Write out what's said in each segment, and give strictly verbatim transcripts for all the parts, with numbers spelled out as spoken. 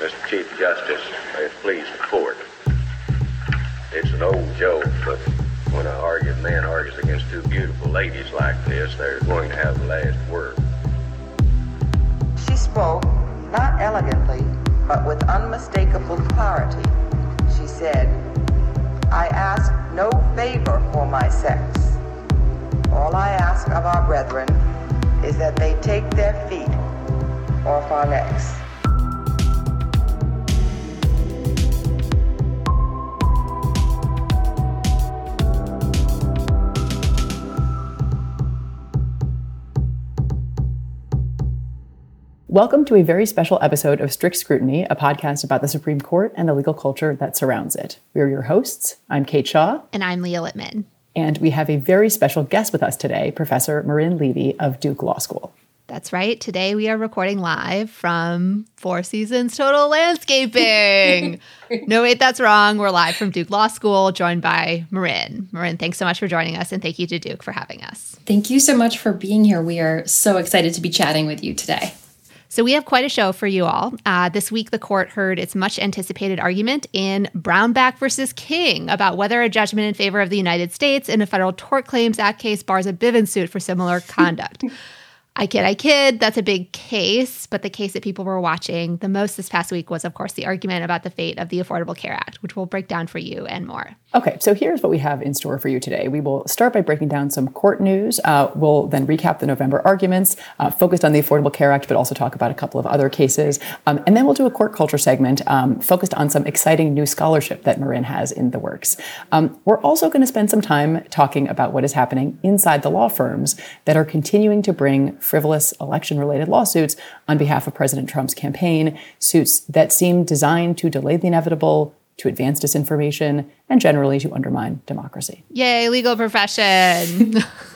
Mister Chief Justice, may it please the court. It's an old joke, but when an arguing man argues against two beautiful ladies like this, they're going to have the last word. She spoke, not elegantly, but with unmistakable clarity. She said, "I ask no favor for my sex. All I ask of our brethren is that they take their feet off our necks." Welcome to a very special episode of Strict Scrutiny, a podcast about the Supreme Court and the legal culture that surrounds it. We are your hosts. I'm Kate Shaw. And I'm Leah Littman. And we have a very special guest with us today, Professor Marin Levy of Duke Law School. That's right. Today we are recording live from Four Seasons Total Landscaping. No, wait, that's wrong. We're live from Duke Law School, joined by Marin. Marin, thanks so much for joining us, and thank you to Duke for having us. Thank you so much for being here. We are so excited to be chatting with you today. So we have quite a show for you all. Uh, this week, the court heard its much-anticipated argument in Brownback versus King about whether a judgment in favor of the United States in a Federal Tort Claims Act case bars a Bivens suit for similar conduct. I kid, I kid, that's a big case, but the case that people were watching the most this past week was, of course, the argument about the fate of the Affordable Care Act, which we'll break down for you and more. Okay, so here's what we have in store for you today. We will start by breaking down some court news. Uh, we'll then recap the November arguments, uh, focused on the Affordable Care Act, but also talk about a couple of other cases. Um, and then we'll do a court culture segment um, focused on some exciting new scholarship that Marin has in the works. Um, we're also going to spend some time talking about what is happening inside the law firms that are continuing to bring frivolous election-related lawsuits on behalf of President Trump's campaign, suits that seem designed to delay the inevitable, to advance disinformation, and generally to undermine democracy. Yay, legal profession.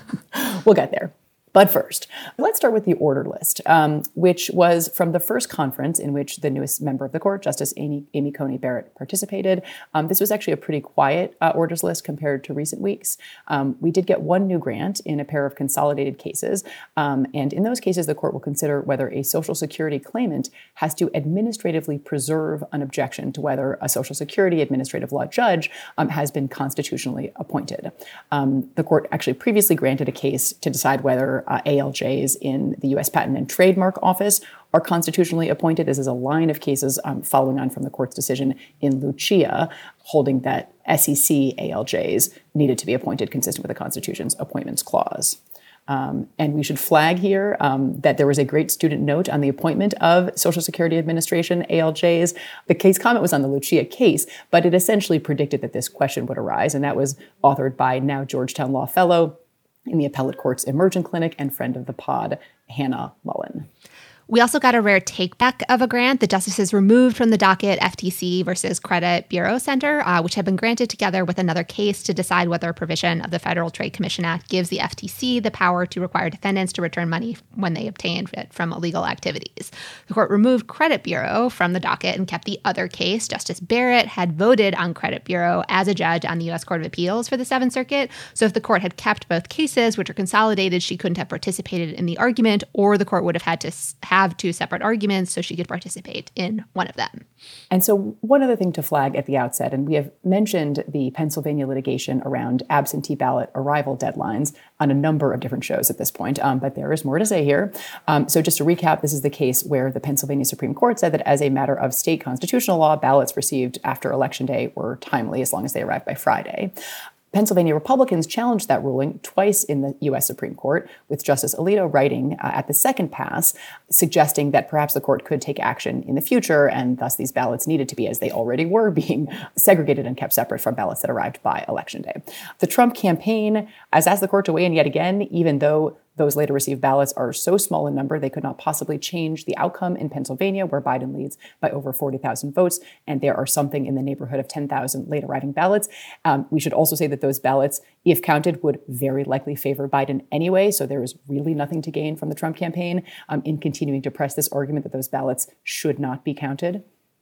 We'll get there. But first, let's start with the order list, um, which was from the first conference in which the newest member of the court, Justice Amy, Amy Coney Barrett, participated. Um, this was actually a pretty quiet uh, orders list compared to recent weeks. Um, we did get one new grant in a pair of consolidated cases. Um, and in those cases, the court will consider whether a Social Security claimant has to administratively preserve an objection to whether a Social Security administrative law judge um, has been constitutionally appointed. Um, the court actually previously granted a case to decide whether Uh, A L Js in the U S Patent and Trademark Office are constitutionally appointed. This is a line of cases um, following on from the court's decision in Lucia, holding that S E C A L Js needed to be appointed consistent with the Constitution's Appointments Clause. Um, and we should flag here um, that there was a great student note on the appointment of Social Security Administration A L Js. The case comment was on the Lucia case, but it essentially predicted that this question would arise, and that was authored by now Georgetown Law Fellow in the Appellate Court's Emergent Clinic and friend of the pod, Hannah Mullen. We also got a rare takeback of a grant. The justices removed from the docket F T C versus Credit Bureau Center, uh, which had been granted together with another case to decide whether a provision of the Federal Trade Commission Act gives the F T C the power to require defendants to return money when they obtained it from illegal activities. The court removed Credit Bureau from the docket and kept the other case. Justice Barrett had voted on Credit Bureau as a judge on the U S Court of Appeals for the Seventh Circuit. So if the court had kept both cases, which are consolidated, she couldn't have participated in the argument, or the court would have had to have have two separate arguments so she could participate in one of them. And so one other thing to flag at the outset, and we have mentioned the Pennsylvania litigation around absentee ballot arrival deadlines on a number of different shows at this point, um, but there is more to say here. Um, so just to recap, this is the case where the Pennsylvania Supreme Court said that as a matter of state constitutional law, ballots received after Election Day were timely as long as they arrived by Friday. Pennsylvania Republicans challenged that ruling twice in the U S Supreme Court, with Justice Alito writing uh, at the second pass, suggesting that perhaps the court could take action in the future, and thus these ballots needed to be, as they already were, being segregated and kept separate from ballots that arrived by Election Day. The Trump campaign has asked the court to weigh in yet again, even though those later received ballots are so small in number, they could not possibly change the outcome in Pennsylvania, where Biden leads by over forty thousand votes, and there are something in the neighborhood of ten thousand late arriving ballots. Um, we should also say that those ballots, if counted, would very likely favor Biden anyway, so there is really nothing to gain from the Trump campaign um, in continuing to press this argument that those ballots should not be counted.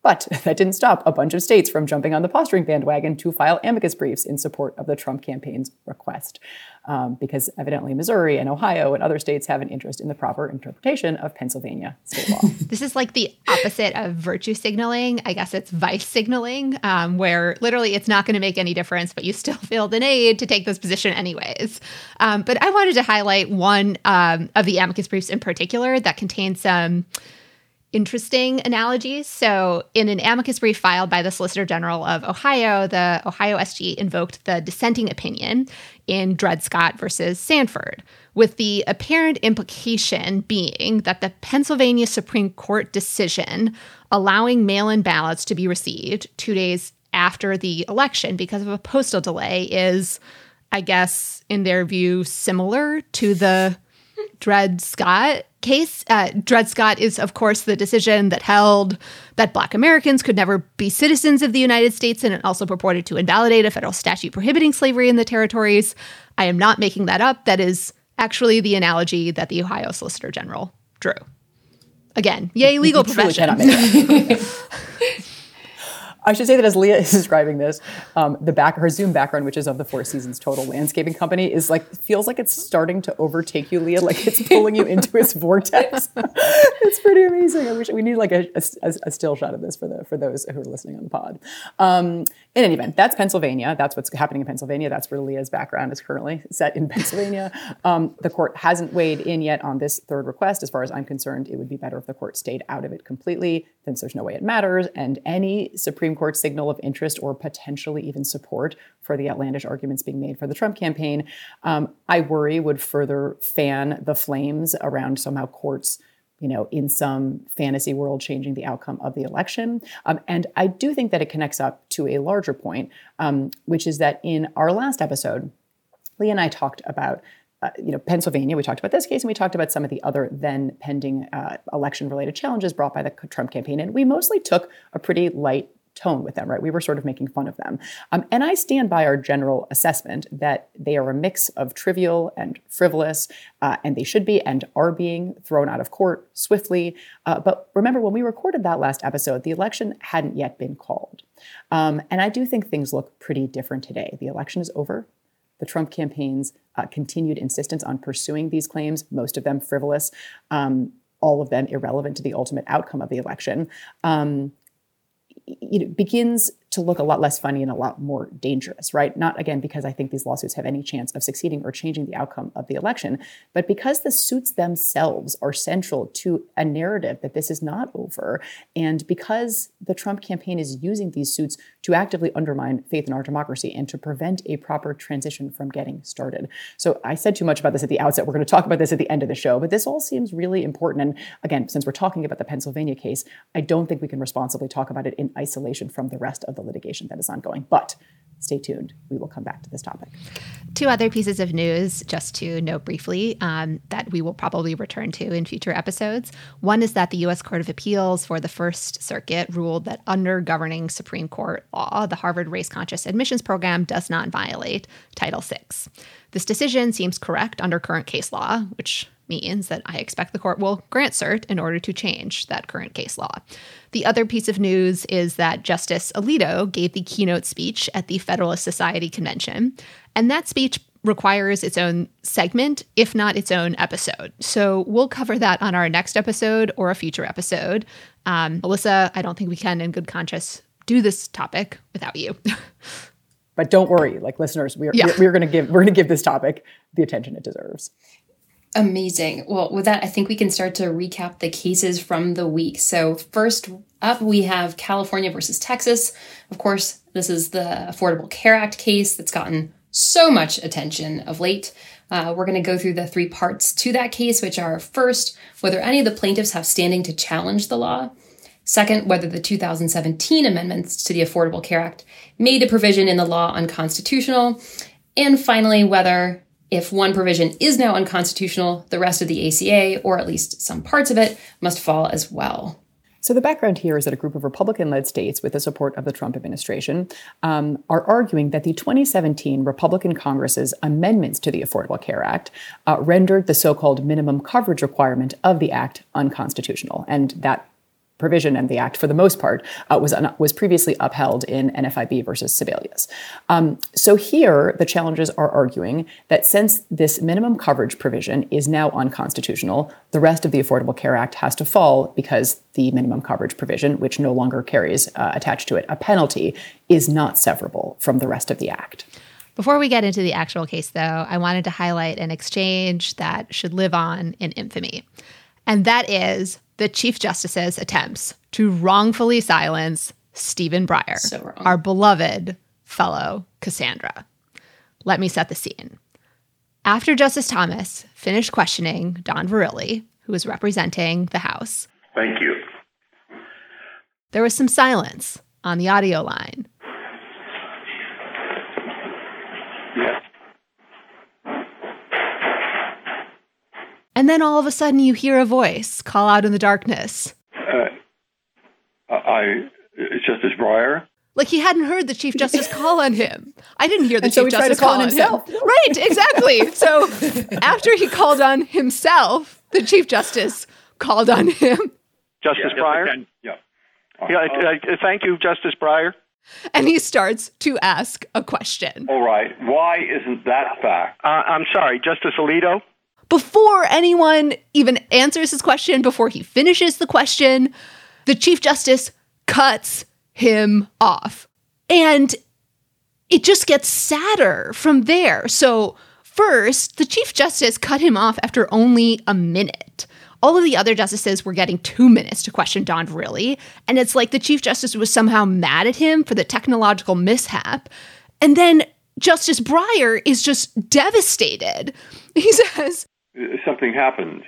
But that didn't stop a bunch of states from jumping on the posturing bandwagon to file amicus briefs in support of the Trump campaign's request. Um, because evidently Missouri and Ohio and other states have an interest in the proper interpretation of Pennsylvania state law. This is like the opposite of virtue signaling. I guess it's vice signaling, um, where literally it's not going to make any difference, but you still feel the need to take this position anyways. Um, but I wanted to highlight one um, of the amicus briefs in particular that contains some interesting analogies. So in an amicus brief filed by the Solicitor General of Ohio, the Ohio S G invoked the dissenting opinion in Dred Scott versus Sanford, with the apparent implication being that the Pennsylvania Supreme Court decision allowing mail-in ballots to be received two days after the election because of a postal delay is, I guess, in their view, similar to the Dred Scott case. Uh, Dred Scott is, of course, the decision that held that Black Americans could never be citizens of the United States, and it also purported to invalidate a federal statute prohibiting slavery in the territories. I am not making that up. That is actually the analogy that the Ohio Solicitor General drew. Again, yay, legal profession. I should say that as Leah is describing this, um, the back her Zoom background, which is of the Four Seasons Total Landscaping Company, is like feels like it's starting to overtake you, Leah. Like it's pulling you into its vortex. It's pretty amazing. I wish we need like a, a, a still shot of this for the for those who are listening on the pod. Um, in any event, that's Pennsylvania. That's what's happening in Pennsylvania. That's where Leah's background is currently set in Pennsylvania. Um, the court hasn't weighed in yet on this third request. As far as I'm concerned, it would be better if the court stayed out of it completely, since there's no way it matters, and any Supreme Court signal of interest or potentially even support for the outlandish arguments being made for the Trump campaign, um, I worry would further fan the flames around somehow courts, you know, in some fantasy world changing the outcome of the election. Um, and I do think that it connects up to a larger point, um, which is that in our last episode, Leah and I talked about Uh, you know, Pennsylvania, we talked about this case, and we talked about some of the other then pending uh, election-related challenges brought by the Trump campaign. And we mostly took a pretty light tone with them, right? We were sort of making fun of them. Um, and I stand by our general assessment that they are a mix of trivial and frivolous, uh, and they should be and are being thrown out of court swiftly. Uh, but remember, when we recorded that last episode, the election hadn't yet been called. Um, and I do think things look pretty different today. The election is over. The Trump campaign's uh, continued insistence on pursuing these claims, most of them frivolous, um, all of them irrelevant to the ultimate outcome of the election, um, it begins to look a lot less funny and a lot more dangerous, right? Not, again, because I think these lawsuits have any chance of succeeding or changing the outcome of the election, but because the suits themselves are central to a narrative that this is not over, and because the Trump campaign is using these suits to actively undermine faith in our democracy and to prevent a proper transition from getting started. So I said too much about this at the outset. We're going to talk about this at the end of the show, but this all seems really important. And again, since we're talking about the Pennsylvania case, I don't think we can responsibly talk about it in isolation from the rest of the litigation that is ongoing. But stay tuned. We will come back to this topic. Two other pieces of news, just to note briefly, um, that we will probably return to in future episodes. One is that the U S Court of Appeals for the First Circuit ruled that under governing Supreme Court law, the Harvard Race-Conscious Admissions Program does not violate Title six. This decision seems correct under current case law, which means that I expect the court will grant cert in order to change that current case law. The other piece of news is that Justice Alito gave the keynote speech at the Federalist Society Convention, and that speech requires its own segment, if not its own episode. So we'll cover that on our next episode or a future episode. Um, Melissa, I don't think we can, in good conscience, do this topic without you. But don't worry, like listeners, we're yeah. we're, we're going to give we're going to give this topic the attention it deserves. Amazing. Well, with that, I think we can start to recap the cases from the week. So first up, we have California versus Texas. Of course, this is the Affordable Care Act case that's gotten so much attention of late. Uh, we're going to go through the three parts to that case, which are first, whether any of the plaintiffs have standing to challenge the law. Second, whether the two thousand seventeen amendments to the Affordable Care Act made a provision in the law unconstitutional. And finally, whether if one provision is now unconstitutional, the rest of the A C A, or at least some parts of it, must fall as well. So the background here is that a group of Republican-led states with the support of the Trump administration um, are arguing that the twenty seventeen Republican Congress's amendments to the Affordable Care Act uh, rendered the so-called minimum coverage requirement of the act unconstitutional. And that provision and the act, for the most part, uh, was un- was previously upheld in N F I B versus Sebelius. Um, so here, the challengers are arguing that since this minimum coverage provision is now unconstitutional, the rest of the Affordable Care Act has to fall because the minimum coverage provision, which no longer carries uh, attached to it a penalty, is not severable from the rest of the act. Before we get into the actual case, though, I wanted to highlight an exchange that should live on in infamy. And that is the Chief Justice's attempts to wrongfully silence Stephen Breyer, so wrong. our beloved fellow Cassandra. Let me set the scene. After Justice Thomas finished questioning Don Verrilli, who was representing the House, Thank you. there was some silence on the audio line. Yes. And then all of a sudden you hear a voice call out in the darkness. Uh, I, it's Justice Breyer. Like he hadn't heard the Chief Justice call on him. I didn't hear the And so Chief he tried Justice to call call on on himself. him. Right, exactly. So after he called on himself, the Chief Justice called on him. Justice Yes, Breyer? I can. Yeah. Yeah, Uh, I, I, thank you, Justice Breyer. And he starts to ask a question. all right. Why isn't that fact? Uh, I'm sorry, Justice Alito? Before anyone even answers his question, before he finishes the question, the Chief Justice cuts him off. And it just gets sadder from there. So first, the Chief Justice cut him off after only a minute. All of the other justices were getting two minutes to question Don Verrilli. And it's like the Chief Justice was somehow mad at him for the technological mishap. And then Justice Breyer is just devastated. He says, Something happened.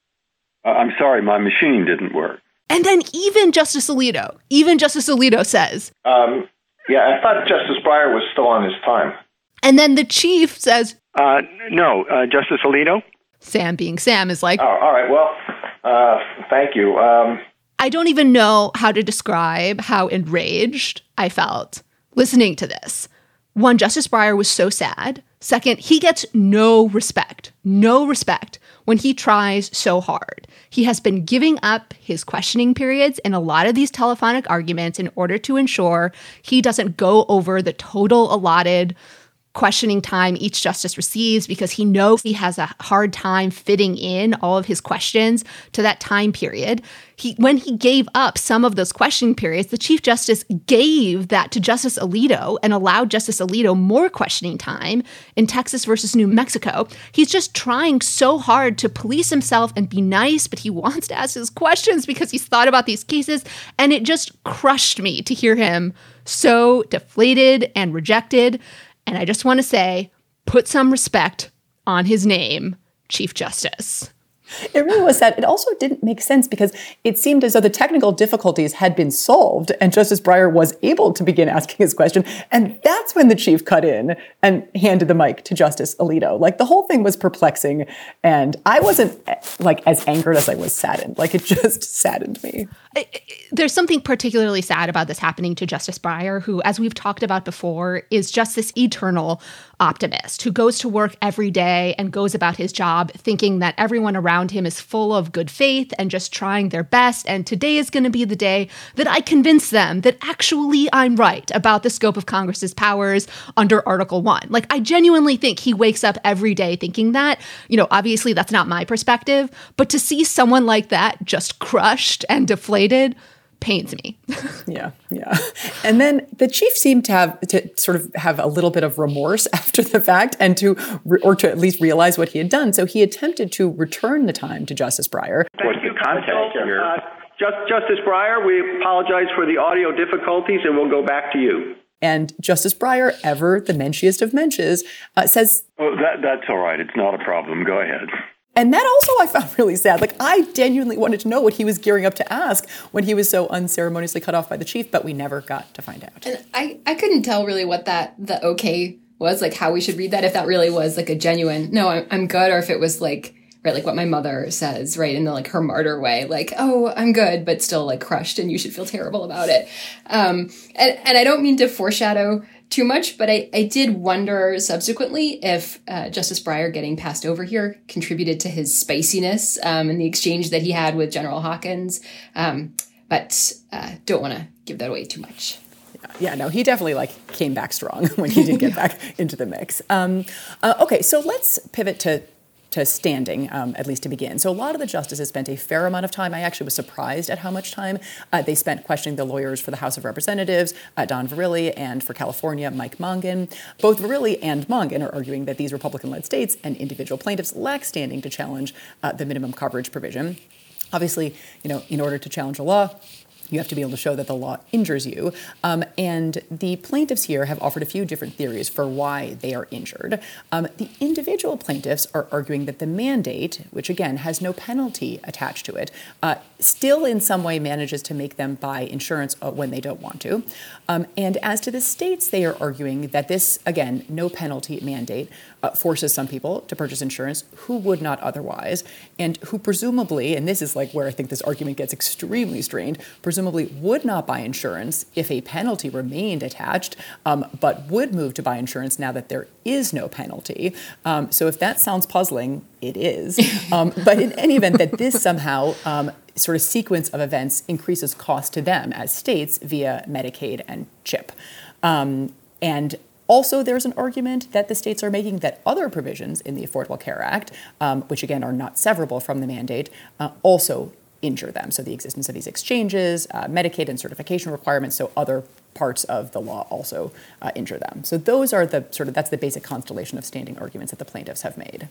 Uh, I'm sorry, my machine didn't work. and then even Justice Alito, even Justice Alito says, Um, yeah, I thought Justice Breyer was still on his time. and then the chief says, Uh, no, uh, Justice Alito? Sam being Sam is like, Oh, all right. Well, uh, thank you. Um, I don't even know how to describe how enraged I felt listening to this. One, Justice Breyer was so sad. Second, he gets no respect, no respect when he tries so hard. He has been giving up his questioning periods in a lot of these telephonic arguments in order to ensure he doesn't go over the total allotted questioning time each justice receives, because he knows he has a hard time fitting in all of his questions to that time period. He, when he gave up some of those questioning periods, the Chief Justice gave that to Justice Alito and allowed Justice Alito more questioning time in Texas versus New Mexico. He's just trying so hard to police himself and be nice, but he wants to ask his questions because he's thought about these cases. And it just crushed me to hear him so deflated and rejected. And I just want to say, put some respect on his name, Chief Justice. It really was sad. It also didn't make sense because it seemed as though the technical difficulties had been solved and Justice Breyer was able to begin asking his question. And that's when the chief cut in and handed the mic to Justice Alito. Like, the whole thing was perplexing. And I wasn't like as angered as I was saddened. Like, it just saddened me. There's something particularly sad about this happening to Justice Breyer, who, as we've talked about before, is just this eternal optimist who goes to work every day and goes about his job thinking that everyone around him is full of good faith and just trying their best. And today is going to be the day that I convince them that actually I'm right about the scope of Congress's powers under Article One. Like, I genuinely think he wakes up every day thinking that. You know, obviously that's not my perspective, but to see someone like that just crushed and deflated pains me. Yeah, yeah. And then the chief seemed to have to sort of have a little bit of remorse after the fact, and to or to at least realize what he had done. So he attempted to return the time to Justice Breyer. What's the context here? Uh, Just, Justice Breyer, we apologize for the audio difficulties, and we'll go back to you. And Justice Breyer, ever the menschiest of mensches, uh, says, Oh, that, that's all right. It's not a problem. Go ahead. and that also I found really sad. Like, I genuinely wanted to know what he was gearing up to ask when he was so unceremoniously cut off by the chief, but we never got to find out. And I, I couldn't tell really what that, the okay was, like how we should read that, if that really was like a genuine, no, I'm, I'm good, or if it was like, right, like what my mother says, right, in the like her martyr way, like, oh, I'm good, but still like crushed and you should feel terrible about it. Um, and, and I don't mean to foreshadow too much, but I, I did wonder subsequently if uh, Justice Breyer getting passed over here contributed to his spiciness um, in the exchange that he had with General Hawkins. Um, but uh, don't want to give that away too much. Yeah, no, he definitely like came back strong when he did get back into the mix. Um, uh, okay, so let's pivot to to standing, um, at least to begin. So a lot of the justices spent a fair amount of time. I actually was surprised at how much time uh, they spent questioning the lawyers for the House of Representatives, uh, Don Verrilli, and for California, Mike Mongan. Both Verrilli and Mongan are arguing that these Republican-led states and individual plaintiffs lack standing to challenge uh, the minimum coverage provision. Obviously, you know, in order to challenge a law, you have to be able to show that the law injures you. Um, and the plaintiffs here have offered a few different theories for why they are injured. Um, the individual plaintiffs are arguing that the mandate, which again has no penalty attached to it, uh, still in some way manages to make them buy insurance uh, when they don't want to. Um, and as to the states, they are arguing that this, again, no penalty mandate uh, forces some people to purchase insurance who would not otherwise, and who presumably, and this is like where I think this argument gets extremely strained, presumably would not buy insurance if a penalty remained attached, um, but would move to buy insurance now that there is no penalty. Um, so if that sounds puzzling, it is. Um, but in any event, that this somehow um, sort of sequence of events increases cost to them as states via Medicaid and CHIP. Um, and also, there's an argument that the states are making that other provisions in the Affordable Care Act, um, which again are not severable from the mandate, uh, also injure them. So the existence of these exchanges, uh, Medicaid and certification requirements, so other parts of the law also uh, injure them. So those are the sort of, that's the basic constellation of standing arguments that the plaintiffs have made.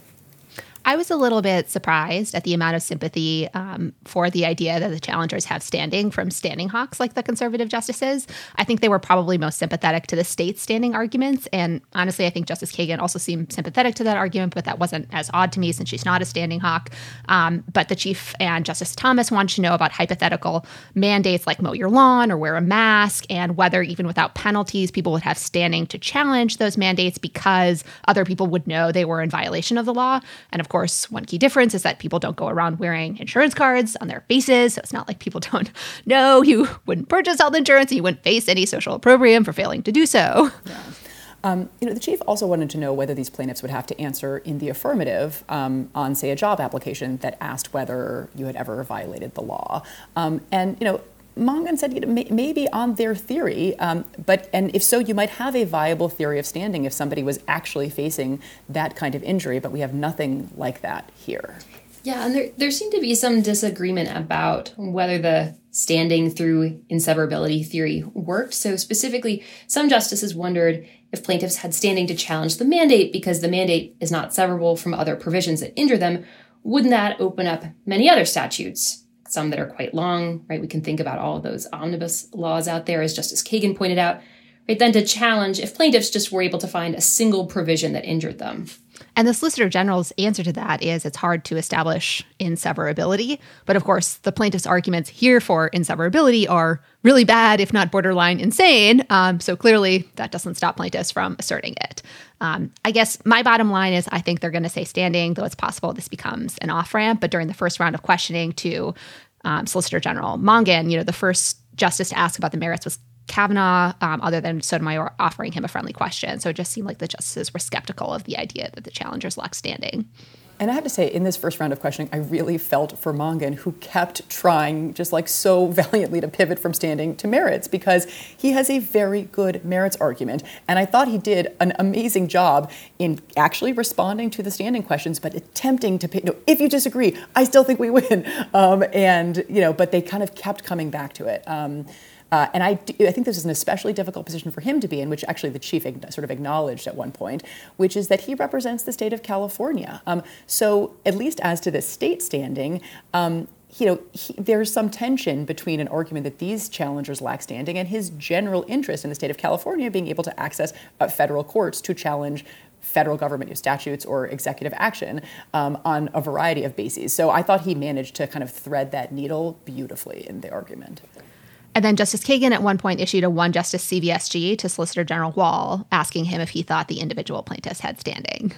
I was a little bit surprised at the amount of sympathy um, for the idea that the challengers have standing from standing hawks like the conservative justices. I think they were probably most sympathetic to the state's standing arguments. And honestly, I think Justice Kagan also seemed sympathetic to that argument, but that wasn't as odd to me since she's not a standing hawk. Um, but the Chief and Justice Thomas wanted to know about hypothetical mandates like mow your lawn or wear a mask, and whether even without penalties, people would have standing to challenge those mandates because other people would know they were in violation of the law. And of course, one key difference is that people don't go around wearing insurance cards on their faces. So it's not like people don't know you wouldn't purchase health insurance and you wouldn't face any social opprobrium for failing to do so. Yeah. Um, you know, the chief also wanted to know whether these plaintiffs would have to answer in the affirmative um, on, say, a job application that asked whether you had ever violated the law. Um, and, you know, Mongan said, you know, may, maybe on their theory, um, but and if so, you might have a viable theory of standing if somebody was actually facing that kind of injury, but we have nothing like that here. Yeah, and there, there seemed to be some disagreement about whether the standing through inseverability theory worked. So specifically, some justices wondered if plaintiffs had standing to challenge the mandate because the mandate is not severable from other provisions that injure them. Wouldn't that open up many other statutes? Some that are quite long, right? We can think about all of those omnibus laws out there, as Justice Kagan pointed out, right? Then to challenge if plaintiffs just were able to find a single provision that injured them. And the Solicitor General's answer to that is it's hard to establish inseverability. But of course, the plaintiff's arguments here for inseverability are really bad, if not borderline insane. Um, so clearly, that doesn't stop plaintiffs from asserting it. Um, I guess my bottom line is I think they're going to say standing, though it's possible this becomes an off-ramp. But during the first round of questioning to um, Solicitor General Mongan, you know, the first justice to ask about the merits was Kavanaugh, um, other than Sotomayor offering him a friendly question. So it just seemed like the justices were skeptical of the idea that the challengers lacked standing. And I have to say, in this first round of questioning, I really felt for Mongan, who kept trying just like so valiantly to pivot from standing to merits, because he has a very good merits argument. And I thought he did an amazing job in actually responding to the standing questions, but attempting to, you know, if you disagree, I still think we win. Um, and, you know, but they kind of kept coming back to it. Um, Uh, and I, do, I think this is an especially difficult position for him to be in, which actually the chief sort of acknowledged at one point, which is that he represents the state of California. Um, so at least as to the state standing, um, you know, he, there's some tension between an argument that these challengers lack standing and his general interest in the state of California being able to access uh, federal courts to challenge federal government statutes or executive action um, on a variety of bases. So I thought he managed to kind of thread that needle beautifully in the argument. And then Justice Kagan at one point issued a one-justice C V S G to Solicitor General Wall, asking him if he thought the individual plaintiffs had standing.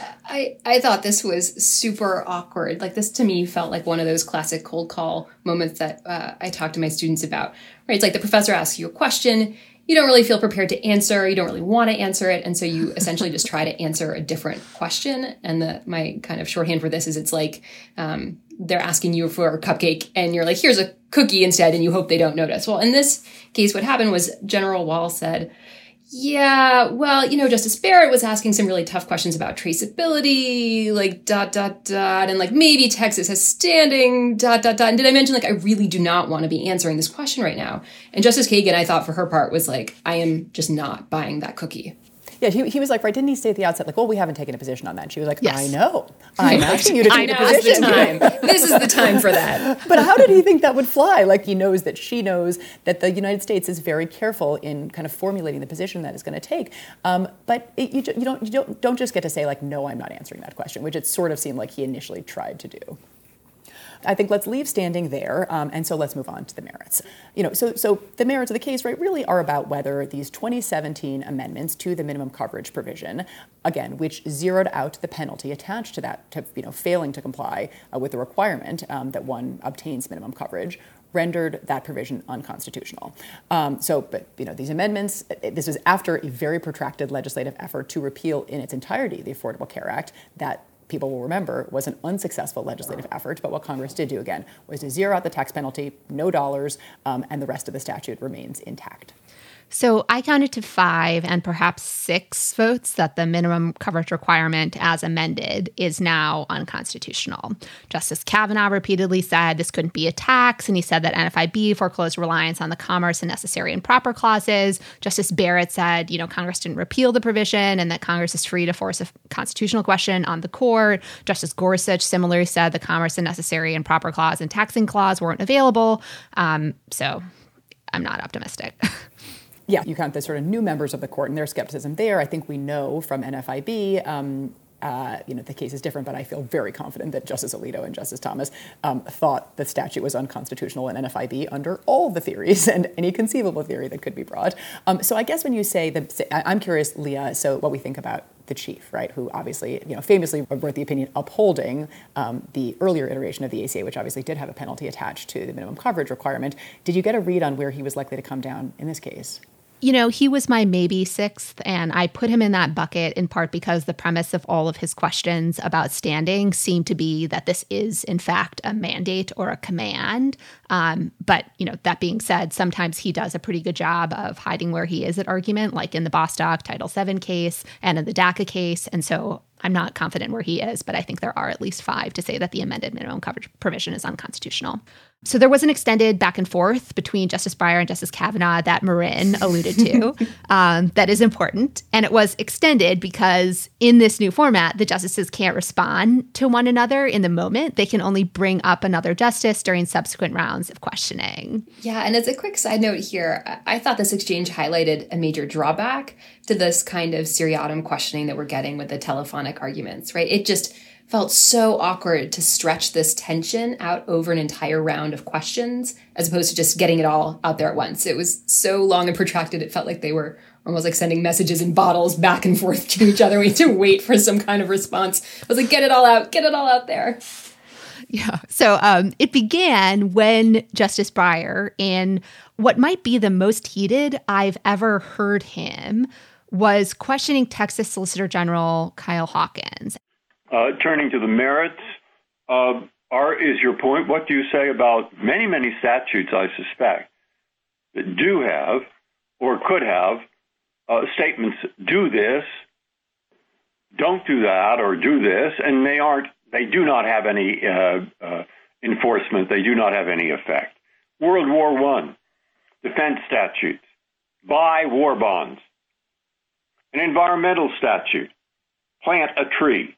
I, I thought this was super awkward. Like, this to me felt like one of those classic cold call moments that uh, I talk to my students about. Right? It's like the professor asks you a question, you don't really feel prepared to answer, you don't really want to answer it, and so you essentially just try to answer a different question. And the my kind of shorthand for this is it's like um, they're asking you for a cupcake and you're like, here's a cookie instead, and you hope they don't notice. Well, in this case, what happened was General Wall said, yeah, well, you know, Justice Barrett was asking some really tough questions about traceability, like dot, dot, dot, and like maybe Texas has standing, dot, dot, dot. And did I mention, like, I really do not want to be answering this question right now? And Justice Kagan, I thought for her part, was like, I am just not buying that cookie. Yeah, he, he was like, right, didn't he say at the outset, like, well, we haven't taken a position on that? And she was like, yes. I know. I'm asking you to take I know, a position. This is the time. This is the time for that. But how did he think that would fly? Like, he knows that she knows that the United States is very careful in kind of formulating the position that it's going to take. Um, but it, you, you, don't, you don't, don't just get to say, like, no, I'm not answering that question, which it sort of seemed like he initially tried to do. I think let's leave standing there, um, and so let's move on to the merits. You know, so so the merits of the case, right, really are about whether these twenty seventeen amendments to the minimum coverage provision, again, which zeroed out the penalty attached to that, to you know, failing to comply uh, with the requirement um, that one obtains minimum coverage, rendered that provision unconstitutional. Um, so, but you know, these amendments, this was after a very protracted legislative effort to repeal in its entirety the Affordable Care Act that people will remember was an unsuccessful legislative effort, but what Congress did do, again, was to zero out the tax penalty, no dollars, um, and the rest of the statute remains intact. So I counted to five and perhaps six votes that the minimum coverage requirement as amended is now unconstitutional. Justice Kavanaugh repeatedly said this couldn't be a tax, and he said that N F I B foreclosed reliance on the commerce and necessary and proper clauses. Justice Barrett said, you know, Congress didn't repeal the provision and that Congress is free to force a constitutional question on the court. Justice Gorsuch similarly said the commerce and necessary and proper clause and taxing clause weren't available. Um, so I'm not optimistic. Yeah, you count the sort of new members of the court and their skepticism there. I think we know from N F I B, um, uh, you know, the case is different, but I feel very confident that Justice Alito and Justice Thomas um, thought the statute was unconstitutional in N F I B under all the theories and any conceivable theory that could be brought. Um, so I guess when you say, the, I'm curious, Leah, so what we think about the chief, right, who obviously, you know, famously wrote the opinion upholding um, the earlier iteration of the A C A, which obviously did have a penalty attached to the minimum coverage requirement. Did you get a read on where he was likely to come down in this case? You know, he was my maybe sixth, and I put him in that bucket in part because the premise of all of his questions about standing seemed to be that this is, in fact, a mandate or a command. Um, but, you know, that being said, sometimes he does a pretty good job of hiding where he is at argument, like in the Bostock Title seven case and in the DACA case. And so I'm not confident where he is, but I think there are at least five to say that the amended minimum coverage provision is unconstitutional. So there was an extended back and forth between Justice Breyer and Justice Kavanaugh that Marin alluded to. um, that is important. And it was extended because in this new format, the justices can't respond to one another in the moment. They can only bring up another justice during subsequent rounds of questioning. Yeah, and as a quick side note here, I thought this exchange highlighted a major drawback to this kind of seriatim questioning that we're getting with the telephonic arguments, right? It just felt so awkward to stretch this tension out over an entire round of questions as opposed to just getting it all out there at once. It was so long and protracted, it felt like they were almost like sending messages in bottles back and forth to each other. We had to wait for some kind of response. I was like, get it all out, get it all out there. Yeah. So um, it began when Justice Breyer, in what might be the most heated I've ever heard him, was questioning Texas Solicitor General Kyle Hawkins. Uh, turning to the merits, uh, are, is your point, what do you say about many, many statutes, I suspect, that do have or could have uh, statements, do this, don't do that, or do this, and they aren't, they do not have any uh, uh, enforcement, they do not have any effect. World War One, defense statutes, buy war bonds, an environmental statute, plant a tree.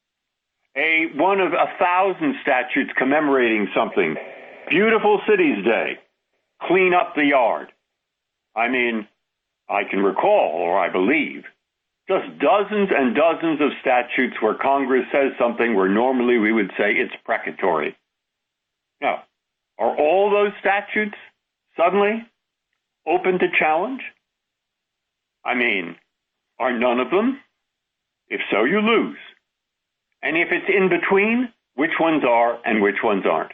A one of a thousand statutes commemorating something. Beautiful Cities Day. Clean up the yard. I mean, I can recall, or I believe, just dozens and dozens of statutes where Congress says something where normally we would say it's precatory. Now, are all those statutes suddenly open to challenge? I mean, are none of them? If so, you lose. And if it's in between, which ones are and which ones aren't?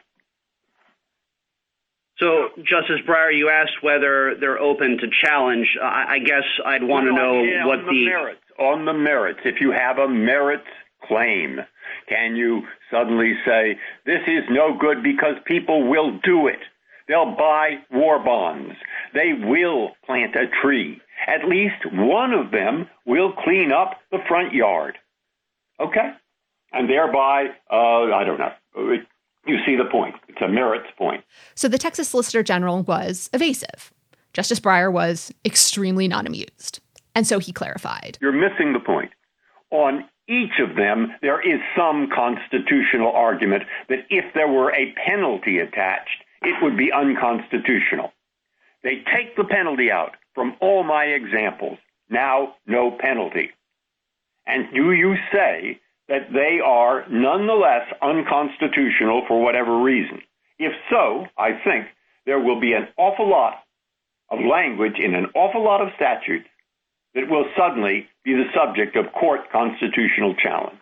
So, Justice Breyer, you asked whether they're open to challenge. Uh, I guess I'd want to know yeah, what on the... the merits. On the merits. If you have a merits claim, Can you suddenly say, this is no good because people will do it? They'll buy war bonds. They will plant a tree. At least one of them will clean up the front yard. Okay? And thereby, uh, I don't know, you see the point. It's a merits point. So the Texas Solicitor General was evasive. Justice Breyer was extremely non-amused. And so he clarified. You're missing the point. On each of them, there is some constitutional argument that if there were a penalty attached, it would be unconstitutional. They take the penalty out from all my examples. Now, no penalty. And do you say that they are nonetheless unconstitutional for whatever reason? If so, I think there will be an awful lot of language in an awful lot of statutes that will suddenly be the subject of court constitutional challenge.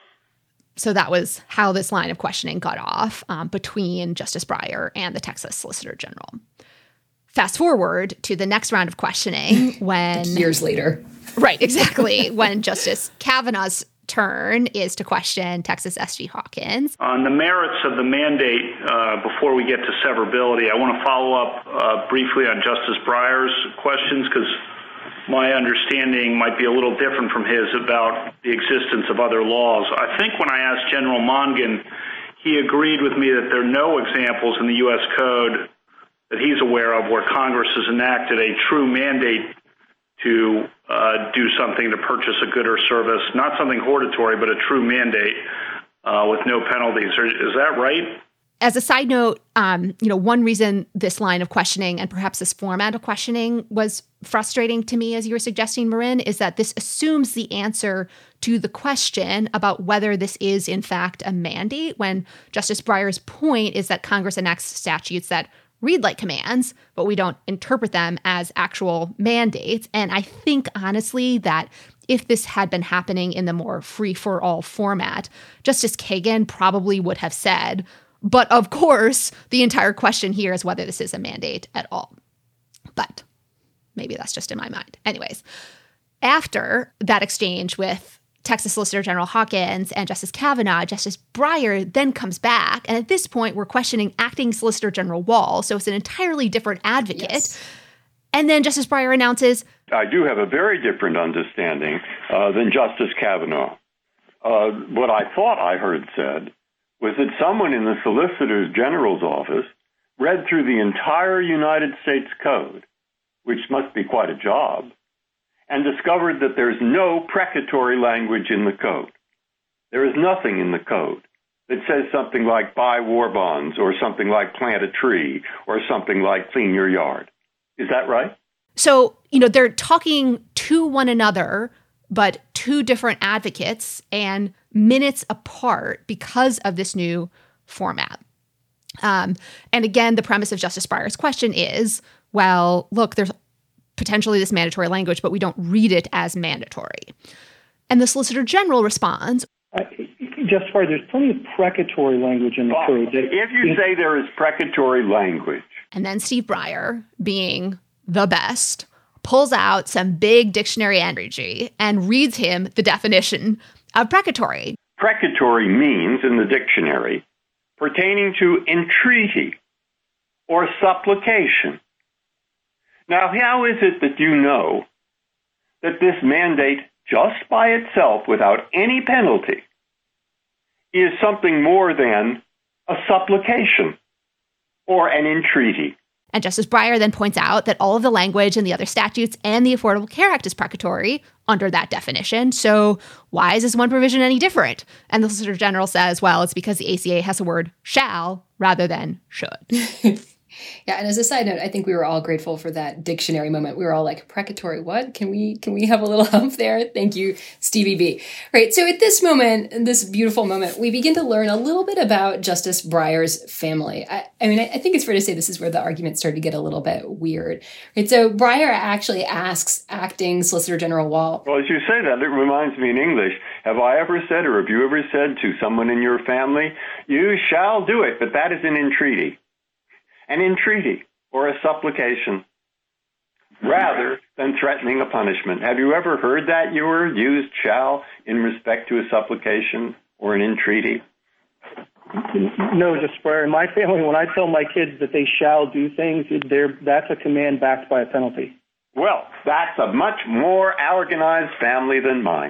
So that was how this line of questioning got off um, between Justice Breyer and the Texas Solicitor General. Fast forward to the next round of questioning when... Years later. Right, exactly. When Justice Kavanaugh's turn is to question Texas S G Hawkins. On the merits of the mandate, uh, before we get to severability, I want to follow up uh, briefly on Justice Breyer's questions because my understanding might be a little different from his about the existence of other laws. I think when I asked General Mongan, he agreed with me that there are no examples in the U S Code that he's aware of where Congress has enacted a true mandate to uh, do something to purchase a good or service, not something hortatory, but a true mandate uh, with no penalties. Is that right? As a side note, um, you know, one reason this line of questioning and perhaps this format of questioning was frustrating to me, as you were suggesting, Marin, is that this assumes the answer to the question about whether this is, in fact, a mandate, when Justice Breyer's point is that Congress enacts statutes that read like commands, but we don't interpret them as actual mandates. And I think, honestly, that if this had been happening in the more free-for-all format, Justice Kagan probably would have said, but of course, the entire question here is whether this is a mandate at all. But maybe that's just in my mind. Anyways, after that exchange with Texas Solicitor General Hawkins and Justice Kavanaugh, Justice Breyer then comes back. And at this point, we're questioning Acting Solicitor General Wall. So it's an entirely different advocate. Yes. And then Justice Breyer announces, I do have a very different understanding uh, than Justice Kavanaugh. Uh, what I thought I heard said was that someone in the Solicitor General's office read through the entire United States Code, which must be quite a job, and discovered that there's no precatory language in the code. There is nothing in the code that says something like buy war bonds or something like plant a tree or something like clean your yard. Is that right? So, you know, they're talking to one another, but two different advocates and minutes apart because of this new format. Um, and again, the premise of Justice Breyer's question is, well, look, there's potentially this mandatory language, but we don't read it as mandatory. And the Solicitor General responds, uh, Justice Breyer, there's plenty of precatory language in the well, code. That, if you say there is precatory language. And then Steve Breyer, being the best, pulls out some big dictionary energy and reads him the definition of precatory. Precatory means, in the dictionary, pertaining to entreaty or supplication. Now, how is it that you know that this mandate, just by itself, without any penalty, is something more than a supplication or an entreaty? And Justice Breyer then points out that all of the language in the other statutes and the Affordable Care Act is precatory under that definition. So why is this one provision any different? And the Solicitor General says, well, it's because the A C A has the word shall rather than should. Yeah, and as a side note, I think we were all grateful for that dictionary moment. We were all like, precatory, what? Can we can we have a little hump there? Thank you, Stevie B. Right, so at this moment, this beautiful moment, we begin to learn a little bit about Justice Breyer's family. I, I mean, I, I think it's fair to say this is where the argument started to get a little bit weird. Right, so Breyer actually asks Acting Solicitor General Wall. Well, as you say that, it reminds me in English, have I ever said, or have you ever said to someone in your family, you shall do it, but that is an entreaty. An entreaty or a supplication rather than threatening a punishment. Have you ever heard that you were used shall in respect to a supplication? or an entreaty? No, Justice Breyer. In my family, when I tell my kids that they shall do things, that's a command backed by a penalty. Well, that's a much more organized family than mine.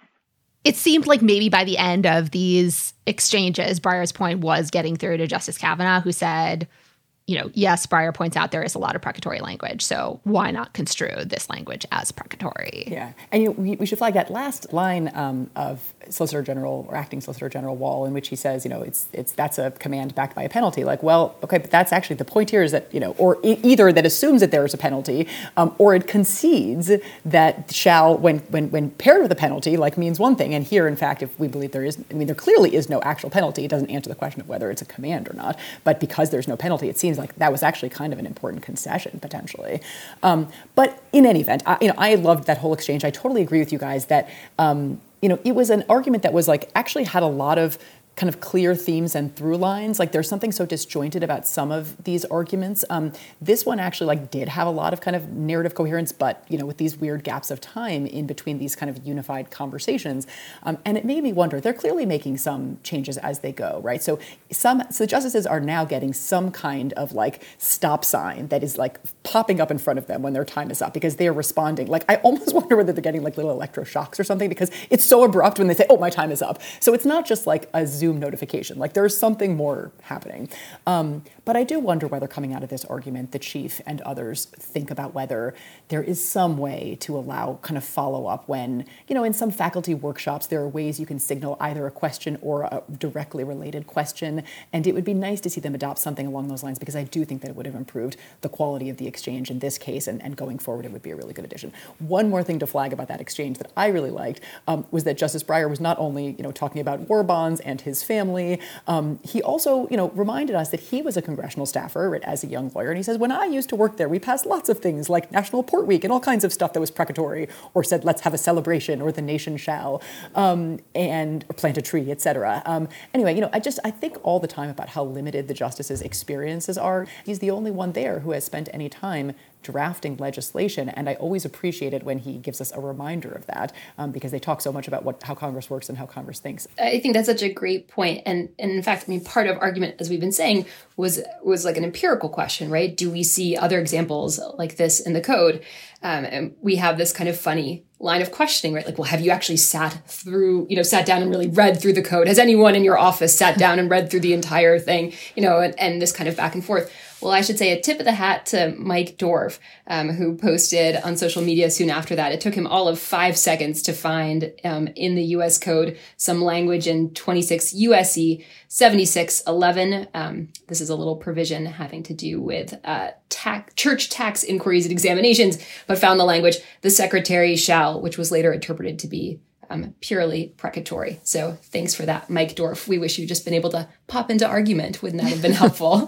It seemed like maybe by the end of these exchanges, Breyer's point was getting through to Justice Kavanaugh, who said, you know, yes, Breyer points out there is a lot of precatory language, so why not construe this language as precatory? Yeah, and you know, we, we should flag that last line um, of Solicitor General or Acting Solicitor General Wall, in which he says, you know, it's it's that's a command backed by a penalty. Like, well, okay, but that's actually the point here is that, you know, or e- either that assumes that there is a penalty, um, or it concedes that shall, when when when paired with a penalty, like means one thing. And here, in fact, if we believe there is, I mean, there clearly is no actual penalty. It doesn't answer the question of whether it's a command or not. But because there's no penalty, it seems like that was actually kind of an important concession potentially. Um, but in any event, I, you know, I loved that whole exchange. I totally agree with you guys that, um, you know, it was an argument that was like actually had a lot of kind of clear themes and through lines. Like there's something so disjointed about some of these arguments. Um, this one actually like did have a lot of kind of narrative coherence, but, you know, with these weird gaps of time in between these kind of unified conversations. Um, and it made me wonder, they're clearly making some changes as they go, right? So some, so the justices are now getting some kind of like stop sign that is like popping up in front of them when their time is up because they're responding. Like I almost wonder whether they're getting like little electroshocks or something because it's so abrupt when they say, oh, my time is up. So it's not just like a Zoom notification. Like there's something more happening. Um, but I do wonder whether coming out of this argument, the chief and others think about whether there is some way to allow kind of follow up when, you know, in some faculty workshops, there are ways you can signal either a question or a directly related question. And it would be nice to see them adopt something along those lines because I do think that it would have improved the quality of the exchange in this case. And, and going forward, it would be a really good addition. One more thing to flag about that exchange that I really liked um, was that Justice Breyer was not only, you know, talking about war bonds and his family, um, he also, you know, reminded us that he was a congressional staffer right, as a young lawyer. And he says, when I used to work there, we passed lots of things like National Port Week and all kinds of stuff that was precatory or said, let's have a celebration or the nation shall, um, and or plant a tree, et cetera. Um, anyway, you know, I just, I think all the time about how limited the justice's experiences are. He's the only one there who has spent any time drafting legislation, and I always appreciate it when he gives us a reminder of that um, because they talk so much about what how Congress works and how Congress thinks. I think that's such a great point, and and in fact, I mean, part of argument, as we've been saying, was was like an empirical question, right? Do we see other examples like this in the code? Um, and we have this kind of funny line of questioning, right? Like, well, have you actually sat through, you know, sat down and really read through the code? Has anyone in your office sat down and read through the entire thing? You know, and, and this kind of back and forth. Well, I should say a tip of the hat to Mike Dorf, um, who posted on social media soon after that. It took him all of five seconds to find um, in the U S code some language in twenty-six U S C seventy-six eleven. Um, this is a little provision having to do with uh, tax, church tax inquiries and examinations, but found the language, the secretary shall, which was later interpreted to be Um, purely precatory. So thanks for that, Mike Dorf. We wish you'd just been able to pop into argument. Wouldn't that have been helpful?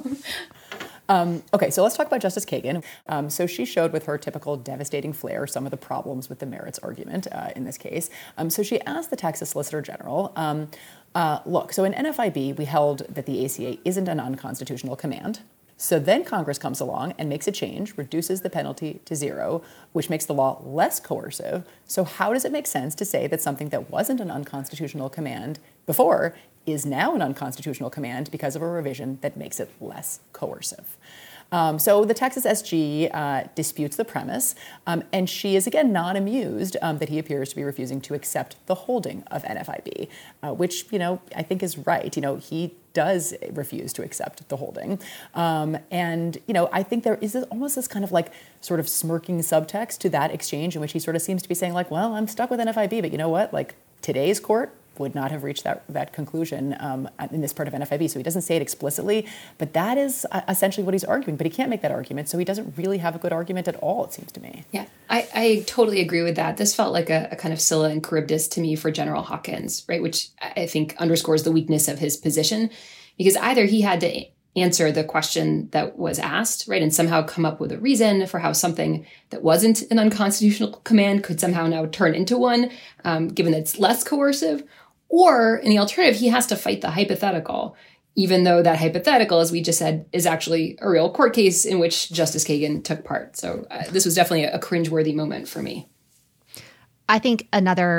Um, okay, so let's talk about Justice Kagan. Um, so she showed with her typical devastating flair some of the problems with the merits argument uh, in this case. Um, so she asked the Texas Solicitor General, um, uh, look, so in N F I B, we held that the A C A isn't an unconstitutional command. So then Congress comes along and makes a change, reduces the penalty to zero, which makes the law less coercive. So how does it make sense to say that something that wasn't an unconstitutional command before is now an unconstitutional command because of a revision that makes it less coercive? Um, so the Texas S G uh, disputes the premise, um, and she is again not amused um, that he appears to be refusing to accept the holding of N F I B, uh, which, you know, I think is right. You know, he does refuse to accept the holding. Um, and, you know, I think there is this, almost this kind of like sort of smirking subtext to that exchange in which he sort of seems to be saying like, well, I'm stuck with N F I B, but you know what? Like today's court would not have reached that that conclusion um, in this part of N F I B. So he doesn't say it explicitly, but that is uh, essentially what he's arguing. But he can't make that argument, so he doesn't really have a good argument at all, it seems to me. Yeah, I, I totally agree with that. This felt like a, a kind of Scylla and Charybdis to me for General Hawkins, right? Which I think underscores the weakness of his position, because either he had to answer the question that was asked, right, and somehow come up with a reason for how something that wasn't an unconstitutional command could somehow now turn into one, um, given that it's less coercive. Or in the alternative, he has to fight the hypothetical, even though that hypothetical, as we just said, is actually a real court case in which Justice Kagan took part. So uh, this was definitely a cringeworthy moment for me. I think another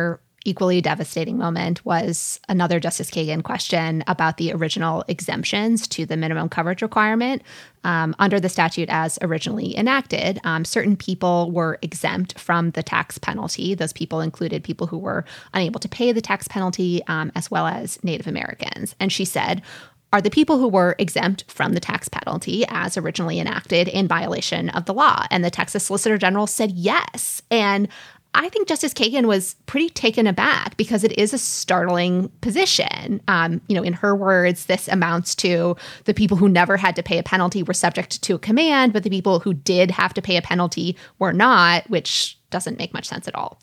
equally devastating moment was another Justice Kagan question about the original exemptions to the minimum coverage requirement. Um, under the statute as originally enacted, um, certain people were exempt from the tax penalty. Those people included people who were unable to pay the tax penalty, um, as well as Native Americans. And she said, are the people who were exempt from the tax penalty as originally enacted in violation of the law? And the Texas Solicitor General said yes. And I think Justice Kagan was pretty taken aback because it is a startling position. Um, you know, in her words, this amounts to the people who never had to pay a penalty were subject to a command, but the people who did have to pay a penalty were not, which doesn't make much sense at all.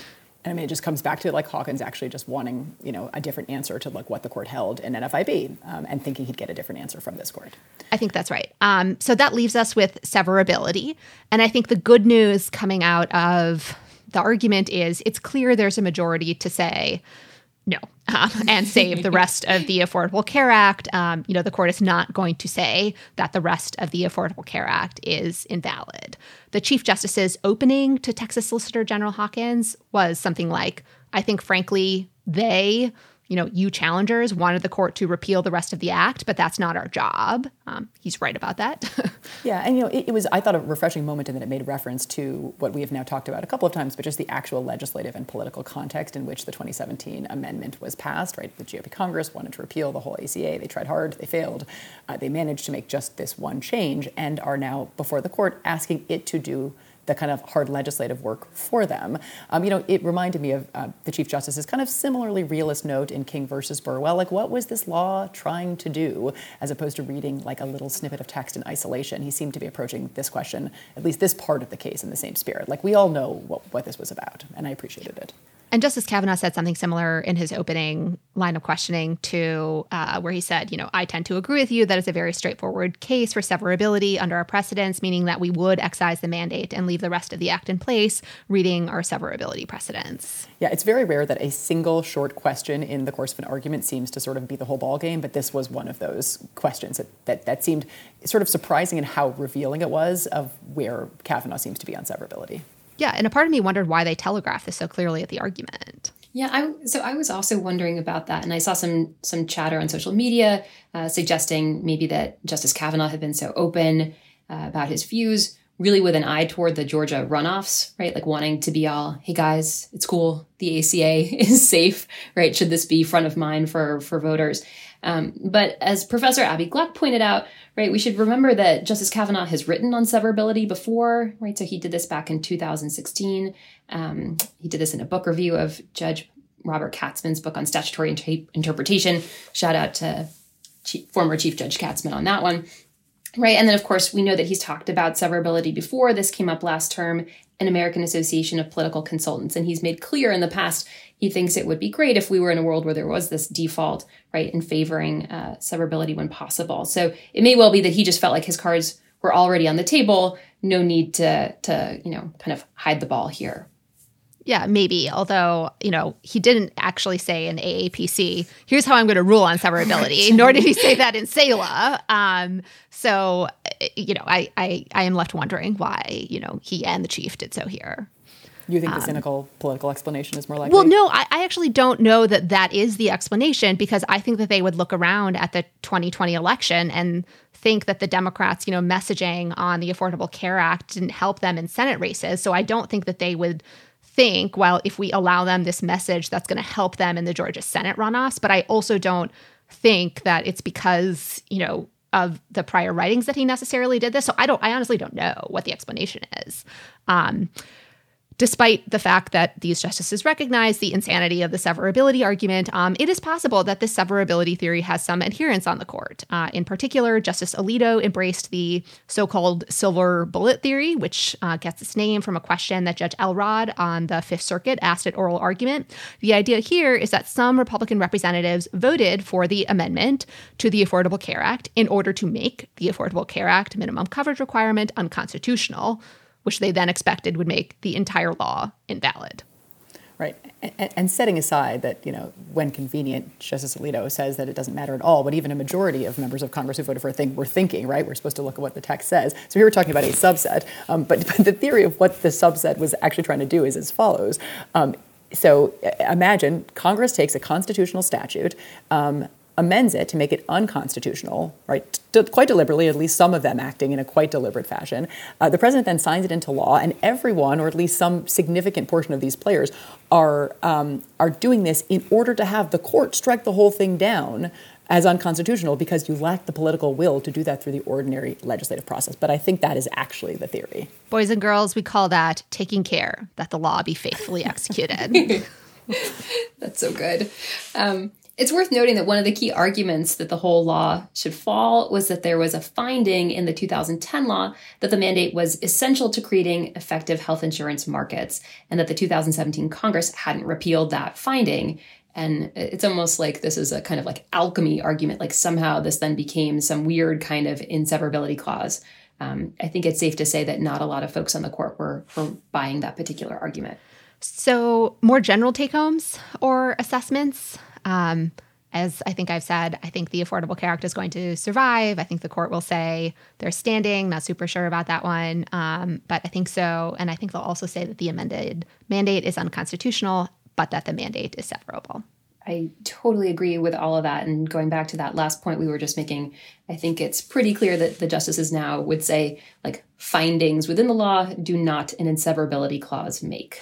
I mean, it just comes back to like Hawkins actually just wanting, you know, a different answer to like what the court held in N F I B um, and thinking he'd get a different answer from this court. I think that's right. Um, so that leaves us with severability. And I think the good news coming out of the argument is it's clear there's a majority to say no uh, and save the rest of the Affordable Care Act. Um, you know, the court is not going to say that the rest of the Affordable Care Act is invalid. The Chief Justice's opening to Texas Solicitor General Hawkins was something like, I think, frankly, they, you know, you challengers wanted the court to repeal the rest of the act, but that's not our job. Um, he's right about that. Yeah, and you know, it, it was, I thought, a refreshing moment in that it made reference to what we have now talked about a couple of times, but just the actual legislative and political context in which the twenty seventeen amendment was passed, right? The G O P Congress wanted to repeal the whole A C A. They tried hard. They failed. Uh, they managed to make just this one change and are now before the court asking it to do the kind of hard legislative work for them. Um, you know, it reminded me of uh, the Chief Justice's kind of similarly realist note in King versus Burwell. Like, what was this law trying to do, as opposed to reading like a little snippet of text in isolation? He seemed to be approaching this question, at least this part of the case, in the same spirit. Like, we all know what, what this was about, and I appreciated it. And Justice Kavanaugh said something similar in his opening line of questioning to uh, where he said, you know, I tend to agree with you that it's a very straightforward case for severability under our precedents, meaning that we would excise the mandate and leave the rest of the act in place, reading our severability precedents. Yeah, it's very rare that a single short question in the course of an argument seems to sort of be the whole ballgame, but this was one of those questions that, that, that seemed sort of surprising in how revealing it was of where Kavanaugh seems to be on severability. Yeah, and a part of me wondered why they telegraphed this so clearly at the argument. Yeah, I, so I was also wondering about that, and I saw some some chatter on social media uh, suggesting maybe that Justice Kavanaugh had been so open uh, about his views, really with an eye toward the Georgia runoffs, right? Like wanting to be all, hey guys, it's cool, the A C A is safe, right? Should this be front of mind for, for voters? Um, but as Professor Abby Gluck pointed out, right, we should remember that Justice Kavanaugh has written on severability before, right? So he did this back in two thousand sixteen. Um, he did this in a book review of Judge Robert Katzmann's book on statutory inter- interpretation. Shout out to Chief, former Chief Judge Katzmann on that one. Right. And then, of course, we know that he's talked about severability before. This came up last term in American Association of Political Consultants. And he's made clear in the past he thinks it would be great if we were in a world where there was this default, right, in favoring uh, severability when possible. So it may well be that he just felt like his cards were already on the table. No need to, to you know, kind of hide the ball here. Yeah, maybe. Although, you know, he didn't actually say in A A P C, here's how I'm going to rule on severability, nor did he say that in SALA. Um, so, you know, I, I, I am left wondering why, you know, he and the chief did so here. You think the um, cynical political explanation is more likely? Well, no, I, I actually don't know that that is the explanation, because I think that they would look around at the twenty twenty election and think that the Democrats, you know, messaging on the Affordable Care Act didn't help them in Senate races. So I don't think that they would think, well, if we allow them this message, that's going to help them in the Georgia Senate runoffs. But I also don't think that it's because, you know, of the prior writings that he necessarily did this. So I don't, I honestly don't know what the explanation is. Um, Despite the fact that these justices recognize the insanity of the severability argument, um, it is possible that this severability theory has some adherents on the court. Uh, in particular, Justice Alito embraced the so-called silver bullet theory, which uh, gets its name from a question that Judge Elrod on the Fifth Circuit asked at oral argument. The idea here is that some Republican representatives voted for the amendment to the Affordable Care Act in order to make the Affordable Care Act minimum coverage requirement unconstitutional, which they then expected would make the entire law invalid. Right. And, and setting aside that, you know, when convenient, Justice Alito says that it doesn't matter at all, but even a majority of members of Congress who voted for a thing were thinking, right, we're supposed to look at what the text says. So here we're talking about a subset, um, but, but the theory of what the subset was actually trying to do is as follows. Um, so imagine Congress takes a constitutional statute, um, amends it to make it unconstitutional, right? D- quite deliberately, at least some of them acting in a quite deliberate fashion. Uh, the president then signs it into law, and everyone, or at least some significant portion of these players, are um, are doing this in order to have the court strike the whole thing down as unconstitutional because you lack the political will to do that through the ordinary legislative process. But I think that is actually the theory. Boys and girls, we call that taking care that the law be faithfully executed. That's so good. Um, It's worth noting that one of the key arguments that the whole law should fall was that there was a finding in the two thousand ten law that the mandate was essential to creating effective health insurance markets, and that the two thousand seventeen Congress hadn't repealed that finding. And it's almost like this is a kind of like alchemy argument, like somehow this then became some weird kind of inseverability clause. Um, I think it's safe to say that not a lot of folks on the court were, were buying that particular argument. So more general take-homes or assessments? Um, as I think I've said, I think the Affordable Care Act is going to survive. I think the court will say they're standing. Not super sure about that one, um, but I think so. And I think they'll also say that the amended mandate is unconstitutional, but that the mandate is severable. I totally agree with all of that. And going back to that last point we were just making, I think it's pretty clear that the justices now would say, like, findings within the law do not an inseverability clause make.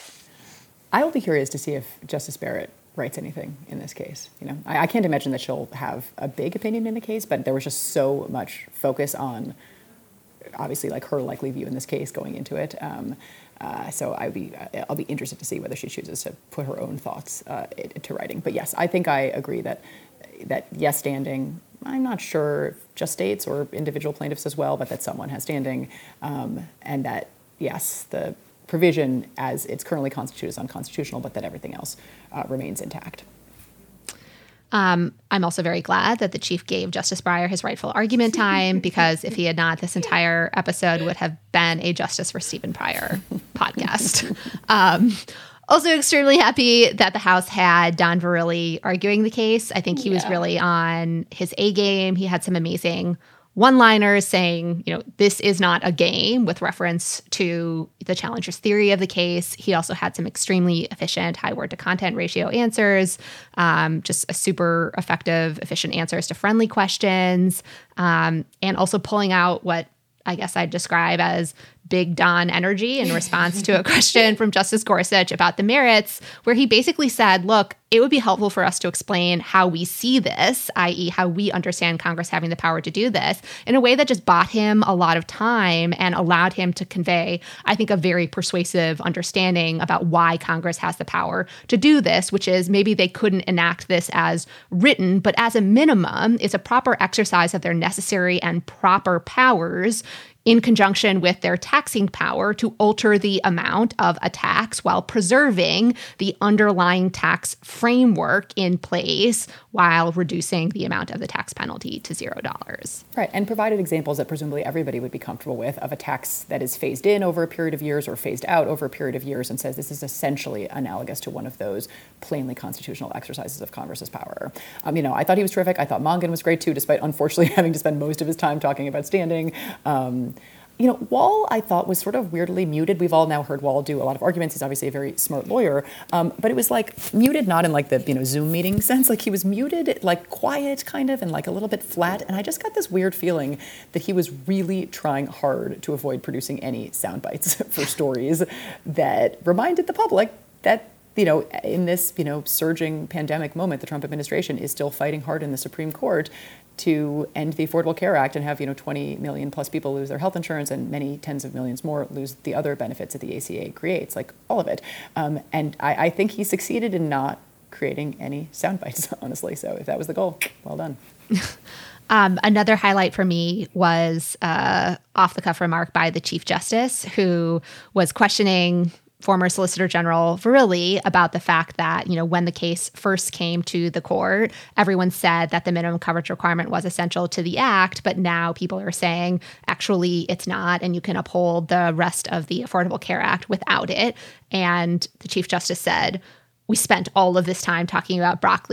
I will be curious to see if Justice Barrett writes anything in this case. You know, I, I can't imagine that she'll have a big opinion in the case, but there was just so much focus on, obviously, like her likely view in this case going into it. Um, uh, so I'll be I'll be interested to see whether she chooses to put her own thoughts uh, to writing. But yes, I think I agree that that yes, standing. I'm not sure if just states or individual plaintiffs as well, but that someone has standing, um, and that yes, the provision as it's currently constituted is unconstitutional, but that everything else uh, remains intact. Um, I'm also very glad that the chief gave Justice Breyer his rightful argument time, because if he had not, this entire episode would have been a Justice for Stephen Breyer podcast. Um, also extremely happy that the House had Don Verrilli arguing the case. I think he yeah. was really on his A game. He had some amazing one-liners saying, you know, this is not a game with reference to the challenger's theory of the case. He also had some extremely efficient high word-to-content ratio answers, um, just a super effective, efficient answers to friendly questions, um, and also pulling out what I guess I'd describe as Big Don energy in response to a question from Justice Gorsuch about the merits, where he basically said, look, it would be helpful for us to explain how we see this, that is how we understand Congress having the power to do this, in a way that just bought him a lot of time and allowed him to convey, I think, a very persuasive understanding about why Congress has the power to do this, which is maybe they couldn't enact this as written, but as a minimum, it's a proper exercise of their necessary and proper powers in conjunction with their taxing power to alter the amount of a tax while preserving the underlying tax framework in place while reducing the amount of the tax penalty to zero dollars. Right, and provided examples that presumably everybody would be comfortable with of a tax that is phased in over a period of years or phased out over a period of years, and says this is essentially analogous to one of those plainly constitutional exercises of Congress's power. Um, you know, I thought he was terrific. I thought Mongan was great too, despite unfortunately having to spend most of his time talking about standing. Um, You know, Wall, I thought, was sort of weirdly muted. We've all now heard Wall do a lot of arguments. He's obviously a very smart lawyer. Um, but it was like muted, not in like the, you know, Zoom meeting sense. Like he was muted, like quiet kind of, and like a little bit flat. And I just got this weird feeling that he was really trying hard to avoid producing any sound bites for stories that reminded the public that, you know, in this, you know, surging pandemic moment, the Trump administration is still fighting hard in the Supreme Court to end the Affordable Care Act and have, you know, twenty million plus people lose their health insurance and many tens of millions more lose the other benefits that the A C A creates, like all of it. Um, and I, I think he succeeded in not creating any sound bites, honestly. So if that was the goal, well done. Um, another highlight for me was uh, off-the-cuff remark by the Chief Justice, who was questioning former Solicitor General Verrilli about the fact that, you know, when the case first came to the court, everyone said that the minimum coverage requirement was essential to the act, but now people are saying, actually, it's not, and you can uphold the rest of the Affordable Care Act without it. And the Chief Justice said, we spent all of this time talking about broccoli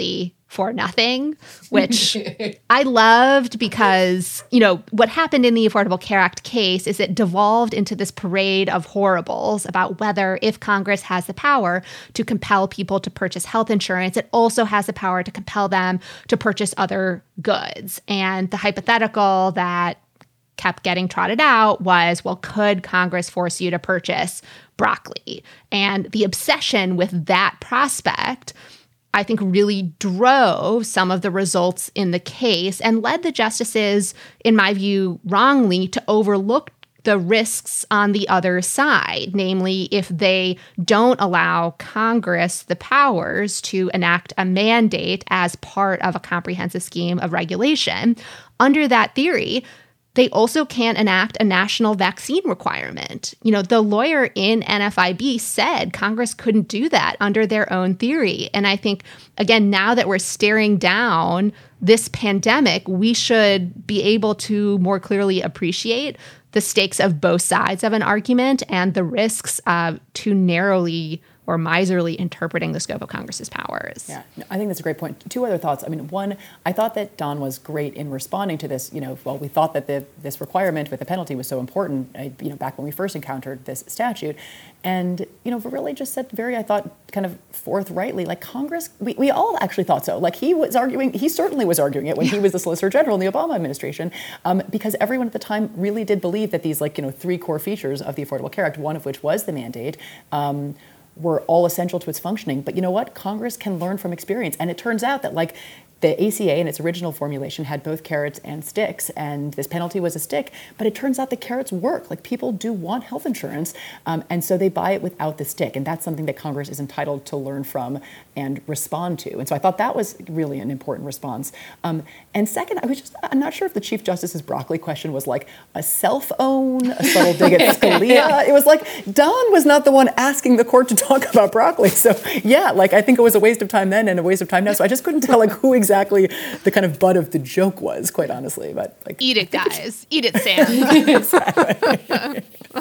for nothing, which I loved because, you know, what happened in the Affordable Care Act case is it devolved into this parade of horribles about whether, if Congress has the power to compel people to purchase health insurance, it also has the power to compel them to purchase other goods. And the hypothetical that kept getting trotted out was, well, could Congress force you to purchase broccoli? And the obsession with that prospect, I think, really drove some of the results in the case and led the justices, in my view, wrongly to overlook the risks on the other side, namely, if they don't allow Congress the powers to enact a mandate as part of a comprehensive scheme of regulation. Under that theory, they also can't enact a national vaccine requirement. You know, the lawyer in N F I B said Congress couldn't do that under their own theory. And I think, again, now that we're staring down this pandemic, we should be able to more clearly appreciate the stakes of both sides of an argument and the risks of too narrowly or miserly interpreting the scope of Congress's powers. Yeah, I think that's a great point. Two other thoughts. I mean, one, I thought that Don was great in responding to this. You know, well, we thought that the, this requirement with the penalty was so important, uh, you know, back when we first encountered this statute. And, you know, really just said very, I thought, kind of forthrightly, like Congress, we, we all actually thought so. Like he was arguing, he certainly was arguing it when he was the Solicitor General in the Obama administration, um, because everyone at the time really did believe that these, like, you know, three core features of the Affordable Care Act, one of which was the mandate, um, were all essential to its functioning. But you know what? Congress can learn from experience. And it turns out that, like, the A C A in its original formulation had both carrots and sticks, and this penalty was a stick. But it turns out the carrots work. Like, people do want health insurance, um, and so they buy it without the stick. And that's something that Congress is entitled to learn from and respond to. And so I thought that was really an important response. Um, and second, I was just, I'm not sure if the Chief Justice's broccoli question was like a self-own, a subtle dig at Scalia. It was like, Don was not the one asking the court to talk about broccoli. So yeah, like, I think it was a waste of time then and a waste of time now. So I just couldn't tell, like, who exactly the kind of butt of the joke was, quite honestly. But like, eat it, guys. Eat it, Sam. Exactly.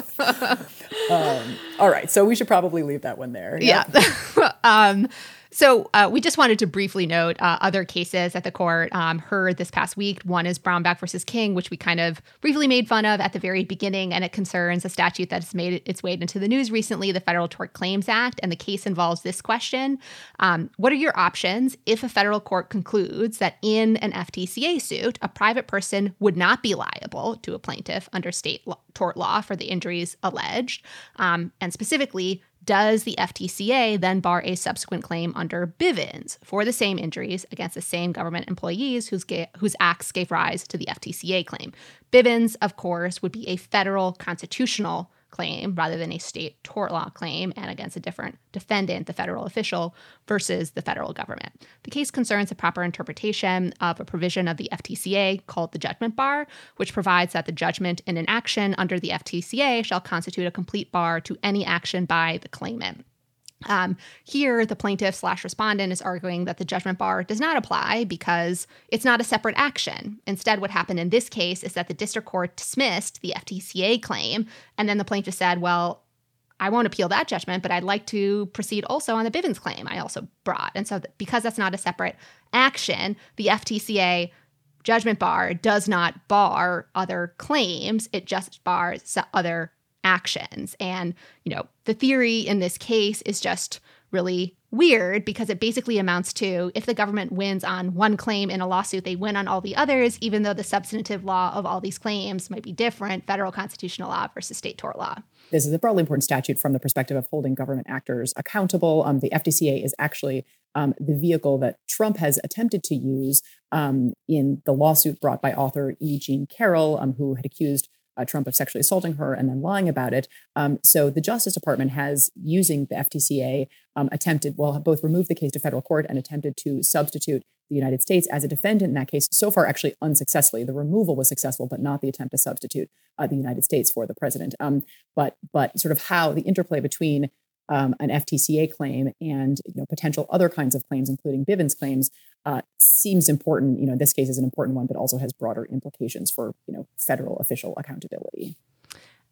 um, all right. So we should probably leave that one there. Yeah. yeah. um, So uh, we just wanted to briefly note uh, other cases that the court um, heard this past week. One is Brownback versus King, which we kind of briefly made fun of at the very beginning, and it concerns a statute that's made its way into the news recently, the Federal Tort Claims Act, and the case involves this question. Um, what are your options if a federal court concludes that in an F T C A suit, a private person would not be liable to a plaintiff under state law, tort law for the injuries alleged? Um, and specifically, does the F T C A then bar a subsequent claim under Bivens for the same injuries against the same government employees whose, ga- whose acts gave rise to the F T C A claim? Bivens, of course, would be a federal constitutional claim rather than a state tort law claim and against a different defendant, the federal official, versus the federal government. The case concerns the proper interpretation of a provision of the F T C A called the judgment bar, which provides that the judgment in an action under the F T C A shall constitute a complete bar to any action by the claimant. Um, here, the plaintiff slash respondent is arguing that the judgment bar does not apply because it's not a separate action. Instead, what happened in this case is that the district court dismissed the F T C A claim, and then the plaintiff said, well, I won't appeal that judgment, but I'd like to proceed also on the Bivens claim I also brought. And so th- because that's not a separate action, the F T C A judgment bar does not bar other claims. It just bars other actions. And, you know, the theory in this case is just really weird because it basically amounts to if the government wins on one claim in a lawsuit, they win on all the others, even though the substantive law of all these claims might be different, federal constitutional law versus state tort law. This is a broadly important statute from the perspective of holding government actors accountable. Um, the F T C A is actually um, the vehicle that Trump has attempted to use um, in the lawsuit brought by author E. Jean Carroll, um, who had accused Uh, Trump of sexually assaulting her and then lying about it. Um, so the Justice Department has, using the F T C A, um, attempted, well, both removed the case to federal court and attempted to substitute the United States as a defendant in that case, so far actually unsuccessfully. The removal was successful, but not the attempt to substitute uh, the United States for the president. Um, but but sort of how the interplay between um, an F T C A claim and, you know, potential other kinds of claims, including Bivens claims, uh, seems important. You know, this case is an important one, but also has broader implications for, you know, federal official accountability.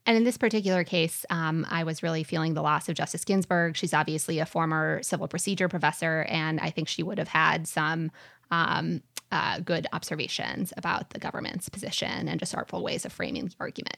And in this particular case, um, I was really feeling the loss of Justice Ginsburg. She's obviously a former civil procedure professor, and I think she would have had some um, uh, good observations about the government's position and just artful ways of framing the argument.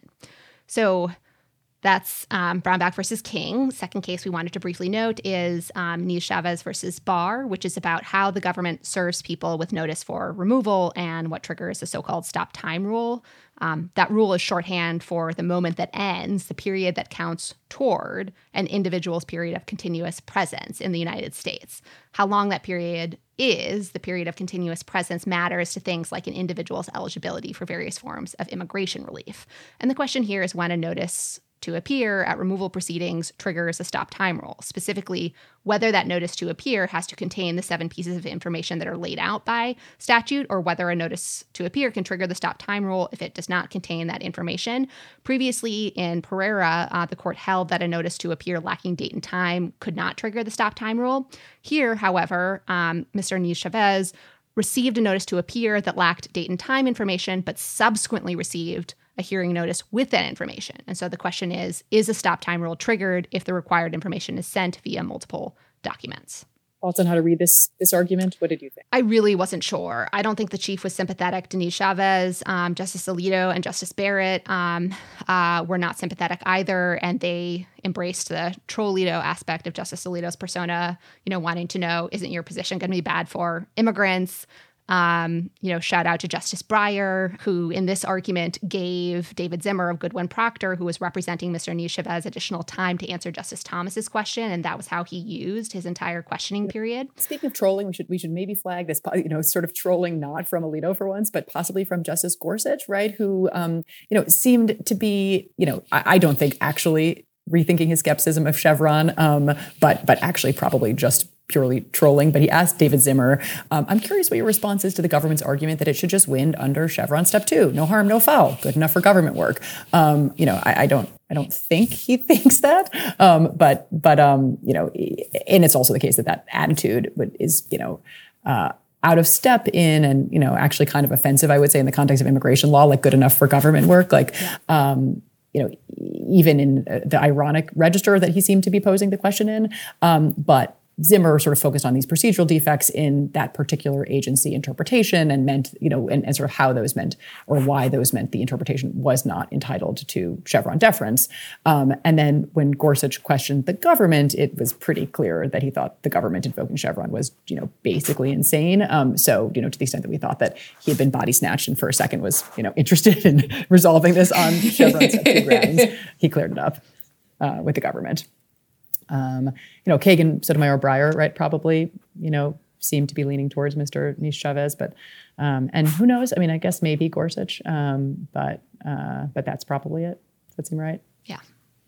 So that's um, Brownback versus King. Second case we wanted to briefly note is um, Niz-Chavez versus Barr, which is about how the government serves people with notice for removal and what triggers the so-called stop time rule. Um, that rule is shorthand for the moment that ends, the period that counts toward an individual's period of continuous presence in the United States. How long that period is, the period of continuous presence, matters to things like an individual's eligibility for various forms of immigration relief. And the question here is when a notice to appear at removal proceedings triggers a stop time rule, specifically whether that notice to appear has to contain the seven pieces of information that are laid out by statute, or whether a notice to appear can trigger the stop time rule if it does not contain that information. Previously in Pereira, uh, the court held that a notice to appear lacking date and time could not trigger the stop time rule. Here, however, um, Mister Niz-Chavez received a notice to appear that lacked date and time information, but subsequently received a hearing notice with that information. And so the question is, is a stop time rule triggered if the required information is sent via multiple documents? Thoughts on how to read this this argument? What did you think? I really wasn't sure. I don't think the chief was sympathetic to Niz-Chavez. Um, Justice Alito and Justice Barrett um, uh, were not sympathetic either, and they embraced the troll-Alito aspect of Justice Alito's persona, you know, wanting to know, isn't your position going to be bad for immigrants? Um, you know, shout out to Justice Breyer, who in this argument gave David Zimmer of Goodwin Proctor, who was representing Mister Niz-Chavez, additional time to answer Justice Thomas's question, and that was how he used his entire questioning period. Speaking of trolling, we should we should maybe flag this, you know, sort of trolling not from Alito for once, but possibly from Justice Gorsuch, right? Who, um, you know, seemed to be, you know, I, I don't think actually rethinking his skepticism of Chevron, um, but but actually probably just purely trolling. But he asked David Zimmer, um, I'm curious what your response is to the government's argument that it should just win under Chevron step two. No harm, no foul. Good enough for government work. Um, you know, I, I don't I don't think he thinks that. Um, but, but um, you know, and it's also the case that that attitude would, is, you know, uh, out of step in and, you know, actually kind of offensive, I would say, in the context of immigration law, like good enough for government work. Like, um, you know, even in the ironic register that he seemed to be posing the question in. Um, but Zimmer sort of focused on these procedural defects in that particular agency interpretation and meant, you know, and, and sort of how those meant or why those meant the interpretation was not entitled to Chevron deference. Um, and then when Gorsuch questioned the government, it was pretty clear that he thought the government invoking Chevron was, you know, basically insane. Um, so, you know, to the extent that we thought that he had been body snatched and for a second was, you know, interested in resolving this on Chevron step two grounds, he cleared it up uh, with the government. Um, you know, Kagan, Sotomayor, Breyer, right, probably, you know, seem to be leaning towards Mister Niz-Chavez, but, um, and who knows? I mean, I guess maybe Gorsuch, um, but, uh, but that's probably it. Does that seem right? Yeah,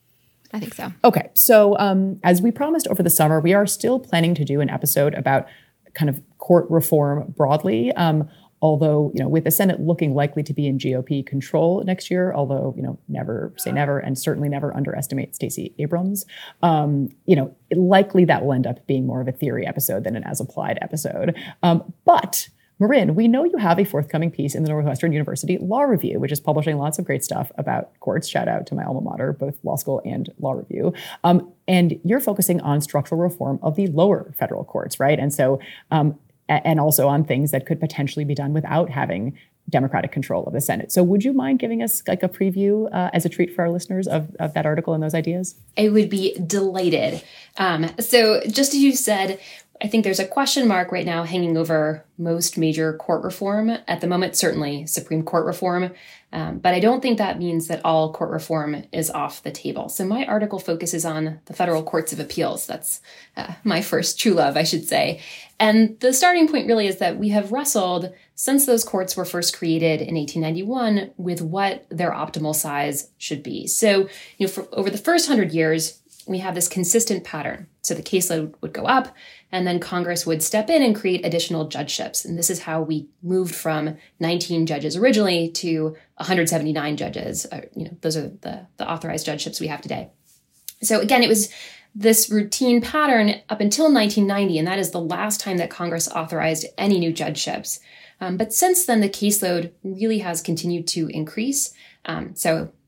I think so. Okay. So, um, as we promised over the summer, we are still planning to do an episode about kind of court reform broadly. Um, Although, you know, with the Senate looking likely to be in G O P control next year, although, you know, never say never, and certainly never underestimate Stacey Abrams, um, you know, likely that will end up being more of a theory episode than an as-applied episode. Um, but, Marin, we know you have a forthcoming piece in the Northwestern University Law Review, which is publishing lots of great stuff about courts. Shout out to my alma mater, both law school and law review. Um, and you're focusing on structural reform of the lower federal courts, right? And so, um, and also on things that could potentially be done without having Democratic control of the Senate. So would you mind giving us like a preview uh, as a treat for our listeners of, of that article and those ideas? I would be delighted. Um, so just as you said, I think there's a question mark right now hanging over most major court reform. At the moment, certainly Supreme Court reform. Um, but I don't think that means that all court reform is off the table. So my article focuses on the federal courts of appeals. That's uh, my first true love, I should say. And the starting point really is that we have wrestled since those courts were first created in eighteen ninety-one with what their optimal size should be. So, you know, for over the first hundred years, we have this consistent pattern. So the caseload would go up, and then Congress would step in and create additional judgeships. And this is how we moved from nineteen judges originally to one hundred seventy-nine judges. Uh, you know, those are the, the authorized judgeships we have today. So again, it was this routine pattern up until nineteen ninety, and that is the last time that Congress authorized any new judgeships. Um, but since then, the caseload really has continued to increase. Um, so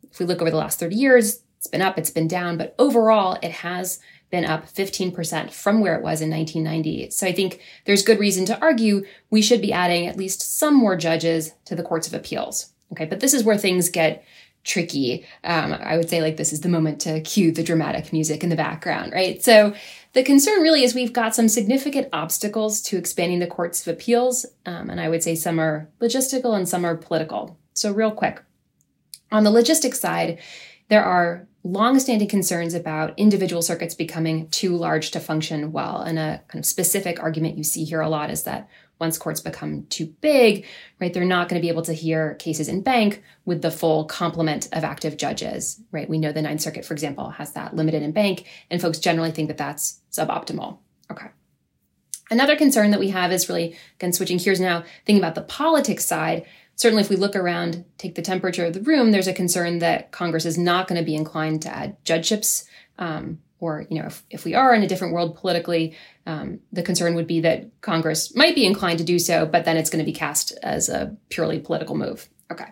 if we look over the last thirty years, it's been up, it's been down, but overall it has been up fifteen percent from where it was in nineteen ninety. So I think there's good reason to argue we should be adding at least some more judges to the courts of appeals. Okay, but this is where things get tricky. Um, I would say like this is the moment to cue the dramatic music in the background, right? So the concern really is we've got some significant obstacles to expanding the courts of appeals. Um, and I would say some are logistical and some are political. So real quick, on the logistics side, there are long-standing concerns about individual circuits becoming too large to function well. And a kind of specific argument you see here a lot is that once courts become too big, right, they're not going to be able to hear cases in bank with the full complement of active judges, right? We know the Ninth Circuit, for example, has that limited in bank, and folks generally think that that's suboptimal. Okay. Another concern that we have is really, again, switching gears now, thinking about the politics side. Certainly, if we look around, take the temperature of the room, there's a concern that Congress is not going to be inclined to add judgeships. Um, or, you know, if, if we are in a different world politically, um, the concern would be that Congress might be inclined to do so, but then it's going to be cast as a purely political move. Okay.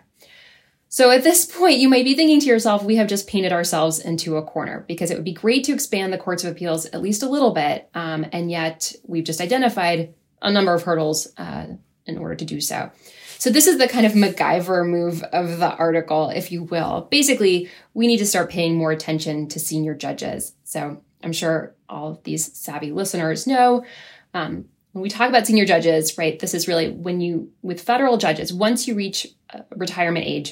So at this point, you might be thinking to yourself, we have just painted ourselves into a corner because it would be great to expand the courts of appeals at least a little bit. Um, and yet we've just identified a number of hurdles uh, in order to do so. So this is the kind of MacGyver move of the article, if you will. Basically, we need to start paying more attention to senior judges. So I'm sure all of these savvy listeners know um, when we talk about senior judges, right, this is really when you, with federal judges, once you reach uh, retirement age,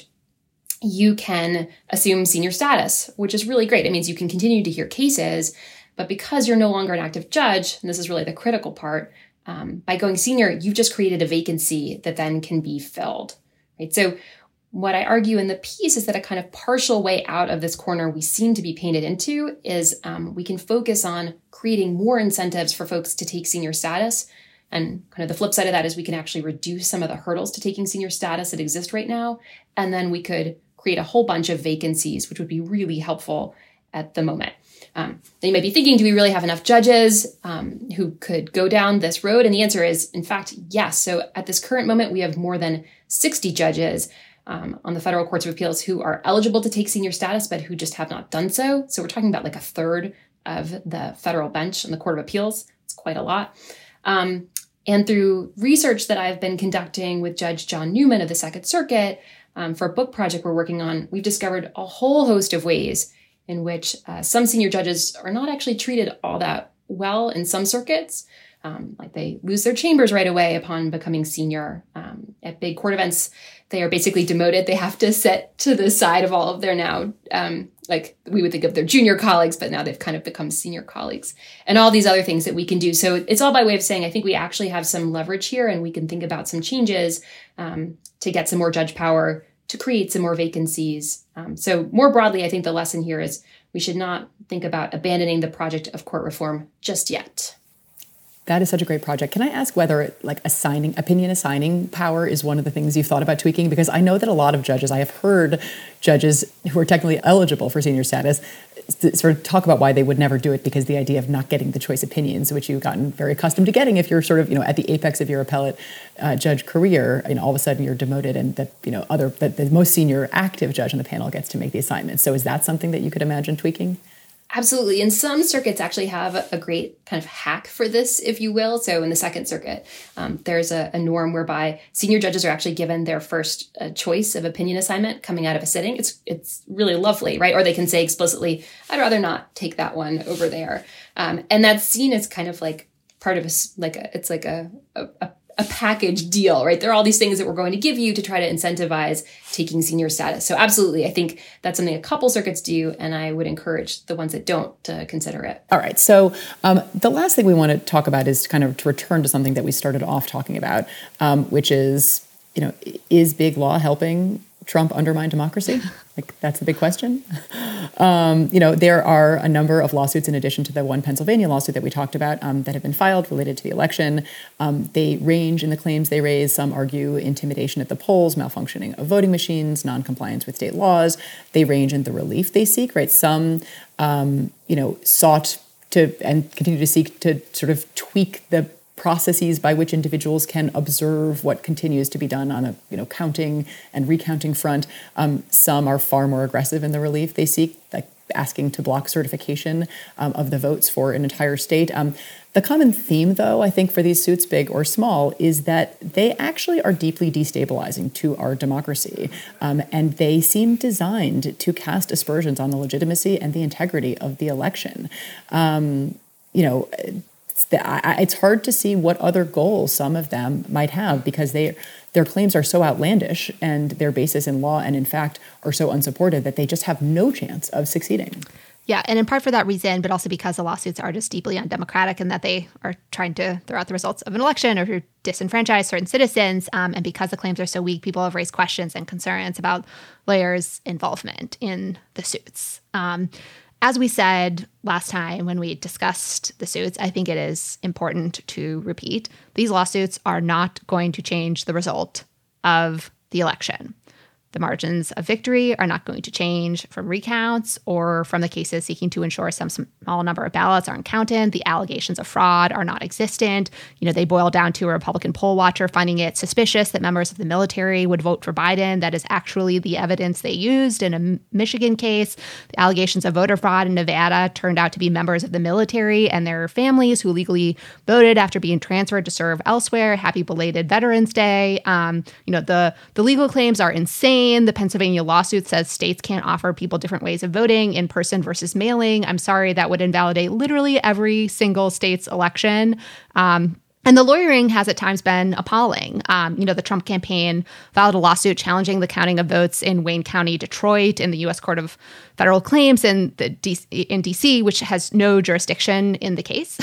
you can assume senior status, which is really great. It means you can continue to hear cases, but because you're no longer an active judge, and this is really the critical part, Um, by going senior, you've just created a vacancy that then can be filled, right? So what I argue in the piece is that a kind of partial way out of this corner we seem to be painted into is um, we can focus on creating more incentives for folks to take senior status. And kind of the flip side of that is we can actually reduce some of the hurdles to taking senior status that exist right now. And then we could create a whole bunch of vacancies, which would be really helpful at the moment. Um, then you might be thinking, do we really have enough judges um, who could go down this road? And the answer is, in fact, yes. So at this current moment, we have more than sixty judges um, on the federal courts of appeals who are eligible to take senior status, but who just have not done so. So we're talking about like a third of the federal bench on the Court of Appeals. It's quite a lot. Um, and through research that I've been conducting with Judge John Newman of the Second Circuit um, for a book project we're working on, we've discovered a whole host of ways in which uh, some senior judges are not actually treated all that well in some circuits. Um, like they lose their chambers right away upon becoming senior. Um, at big court events, they are basically demoted. They have to sit to the side of all of their now, um, like we would think of their junior colleagues, but now they've kind of become senior colleagues. And all these other things that we can do. So it's all by way of saying, I think we actually have some leverage here and we can think about some changes um, to get some more judge power, to create some more vacancies. Um, so more broadly, I think the lesson here is we should not think about abandoning the project of court reform just yet. That is such a great project. Can I ask whether like assigning, opinion assigning power is one of the things you've thought about tweaking? Because I know that a lot of judges, I have heard judges who are technically eligible for senior status sort of talk about why they would never do it because the idea of not getting the choice opinions, which you've gotten very accustomed to getting if you're sort of, you know, at the apex of your appellate uh, judge career, you know, all of a sudden you're demoted and that, you know, other, that the most senior active judge on the panel gets to make the assignments. So is that something that you could imagine tweaking? Absolutely. And some circuits actually have a great kind of hack for this, if you will. So in the Second Circuit, um, there's a, a norm whereby senior judges are actually given their first uh, choice of opinion assignment coming out of a sitting. It's it's really lovely, right? Or they can say explicitly, I'd rather not take that one over there. Um, and that's seen as kind of like part of a, like a, it's like a, a, a a package deal, right? There are all these things that we're going to give you to try to incentivize taking senior status. So absolutely, I think that's something a couple circuits do, and I would encourage the ones that don't to consider it. All right. So um, the last thing we want to talk about is kind of to return to something that we started off talking about, um, which is, you know, is big law helping Trump undermine democracy? Like, that's the big question. Um, you know, there are a number of lawsuits in addition to the one Pennsylvania lawsuit that we talked about um, that have been filed related to the election. Um, they range in the claims they raise. Some argue intimidation at the polls, malfunctioning of voting machines, noncompliance with state laws. They range in the relief they seek, right? Some, um, you know, sought to and continue to seek to sort of tweak the processes by which individuals can observe what continues to be done on a you know counting and recounting front. Um, some are far more aggressive in the relief they seek, like asking to block certification um, of the votes for an entire state. Um, the common theme, though, I think for these suits, big or small, is that they actually are deeply destabilizing to our democracy. Um, and they seem designed to cast aspersions on the legitimacy and the integrity of the election. Um, you know, it's hard to see what other goals some of them might have, because they their claims are so outlandish and their basis in law and in fact are so unsupported that they just have no chance of succeeding. Yeah, and in part for that reason, but also because the lawsuits are just deeply undemocratic and that they are trying to throw out the results of an election or to disenfranchise certain citizens. Um, and because the claims are so weak, people have raised questions and concerns about lawyers' involvement in the suits. Um, As we said last time when we discussed the suits, I think it is important to repeat, these lawsuits are not going to change the result of the election. The margins of victory are not going to change from recounts or from the cases seeking to ensure some small number of ballots aren't counted. The allegations of fraud are not existent. You know, they boil down to a Republican poll watcher finding it suspicious that members of the military would vote for Biden. That is actually the evidence they used in a Michigan case. The allegations of voter fraud in Nevada turned out to be members of the military and their families who legally voted after being transferred to serve elsewhere. Happy belated Veterans Day. Um, you know, the, the legal claims are insane. The Pennsylvania lawsuit says states can't offer people different ways of voting, in person versus mailing. I'm sorry, that would invalidate literally every single state's election. Um, And the lawyering has at times been appalling. Um, you know, the Trump campaign filed a lawsuit challenging the counting of votes in Wayne County, Detroit, in the U S Court of Federal Claims in, the D- in D C, which has no jurisdiction in the case.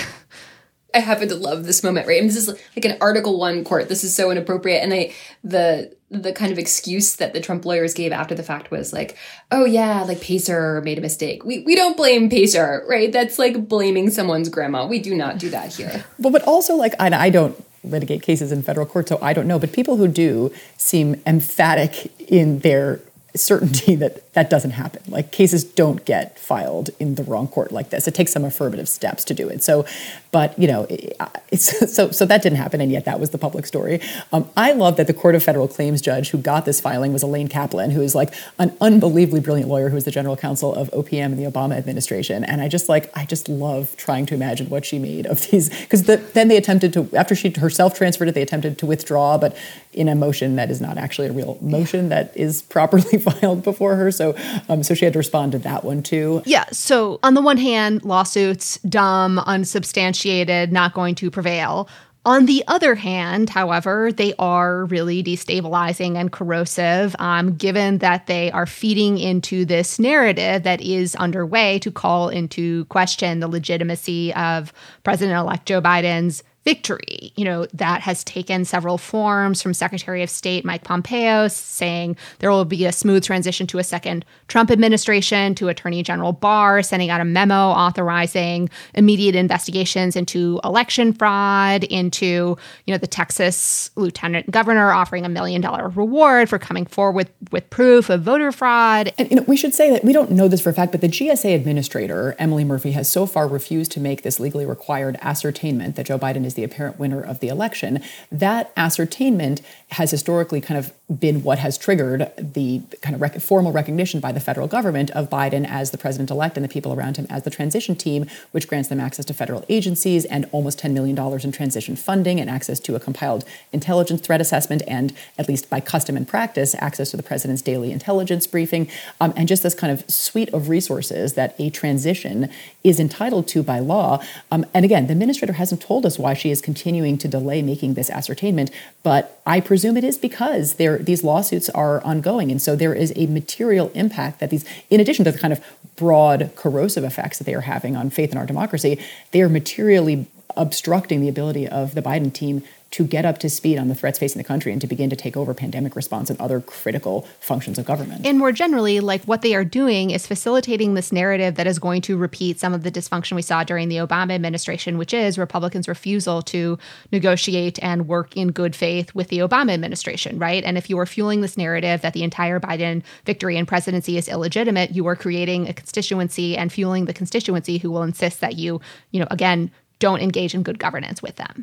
I happen to love this moment, right? And this is like an Article One court. This is so inappropriate. And I, the the kind of excuse that the Trump lawyers gave after the fact was like, oh yeah, like Pacer made a mistake. We we don't blame Pacer, right? That's like blaming someone's grandma. We do not do that here. Well, but also like, I, I don't litigate cases in federal court, so I don't know. But people who do seem emphatic in their certainty that that doesn't happen. Like, cases don't get filed in the wrong court like this. It takes some affirmative steps to do it. So, but you know, it's so so that didn't happen, and yet that was the public story. Um, I love that the Court of Federal Claims judge who got this filing was Elaine Kaplan, who is like an unbelievably brilliant lawyer who was the general counsel of O P M in the Obama administration. And I just like I just love trying to imagine what she made of these, because the, then they attempted to, after she herself transferred it, they attempted to withdraw, but in a motion that is not actually a real motion that is properly filed before her. So um, so she had to respond to that one too. Yeah. So on the one hand, lawsuits, dumb, unsubstantiated, not going to prevail. On the other hand, however, they are really destabilizing and corrosive, um, given that they are feeding into this narrative that is underway to call into question the legitimacy of President-elect Joe Biden's victory. You know, that has taken several forms, from Secretary of State Mike Pompeo saying there will be a smooth transition to a second Trump administration, to Attorney General Barr sending out a memo authorizing immediate investigations into election fraud, into, you know, the Texas Lieutenant Governor offering a million dollar reward for coming forward with, with proof of voter fraud. And you know, we should say that we don't know this for a fact, but the G S A administrator, Emily Murphy, has so far refused to make this legally required ascertainment that Joe Biden is the apparent winner of the election. That ascertainment has historically kind of been what has triggered the kind of rec- formal recognition by the federal government of Biden as the president-elect and the people around him as the transition team, which grants them access to federal agencies and almost ten million dollars in transition funding and access to a compiled intelligence threat assessment and, at least by custom and practice, access to the president's daily intelligence briefing, um, and just this kind of suite of resources that a transition is entitled to by law. Um, and again, the administrator hasn't told us why she is continuing to delay making this ascertainment, but I presume it is because there these lawsuits are ongoing. And so there is a material impact that these, in addition to the kind of broad corrosive effects that they are having on faith in our democracy, they are materially obstructing the ability of the Biden team to get up to speed on the threats facing the country and to begin to take over pandemic response and other critical functions of government. And more generally, like, what they are doing is facilitating this narrative that is going to repeat some of the dysfunction we saw during the Obama administration, which is Republicans' refusal to negotiate and work in good faith with the Obama administration, right? And if you are fueling this narrative that the entire Biden victory and presidency is illegitimate, you are creating a constituency and fueling the constituency who will insist that you, you know, again, don't engage in good governance with them.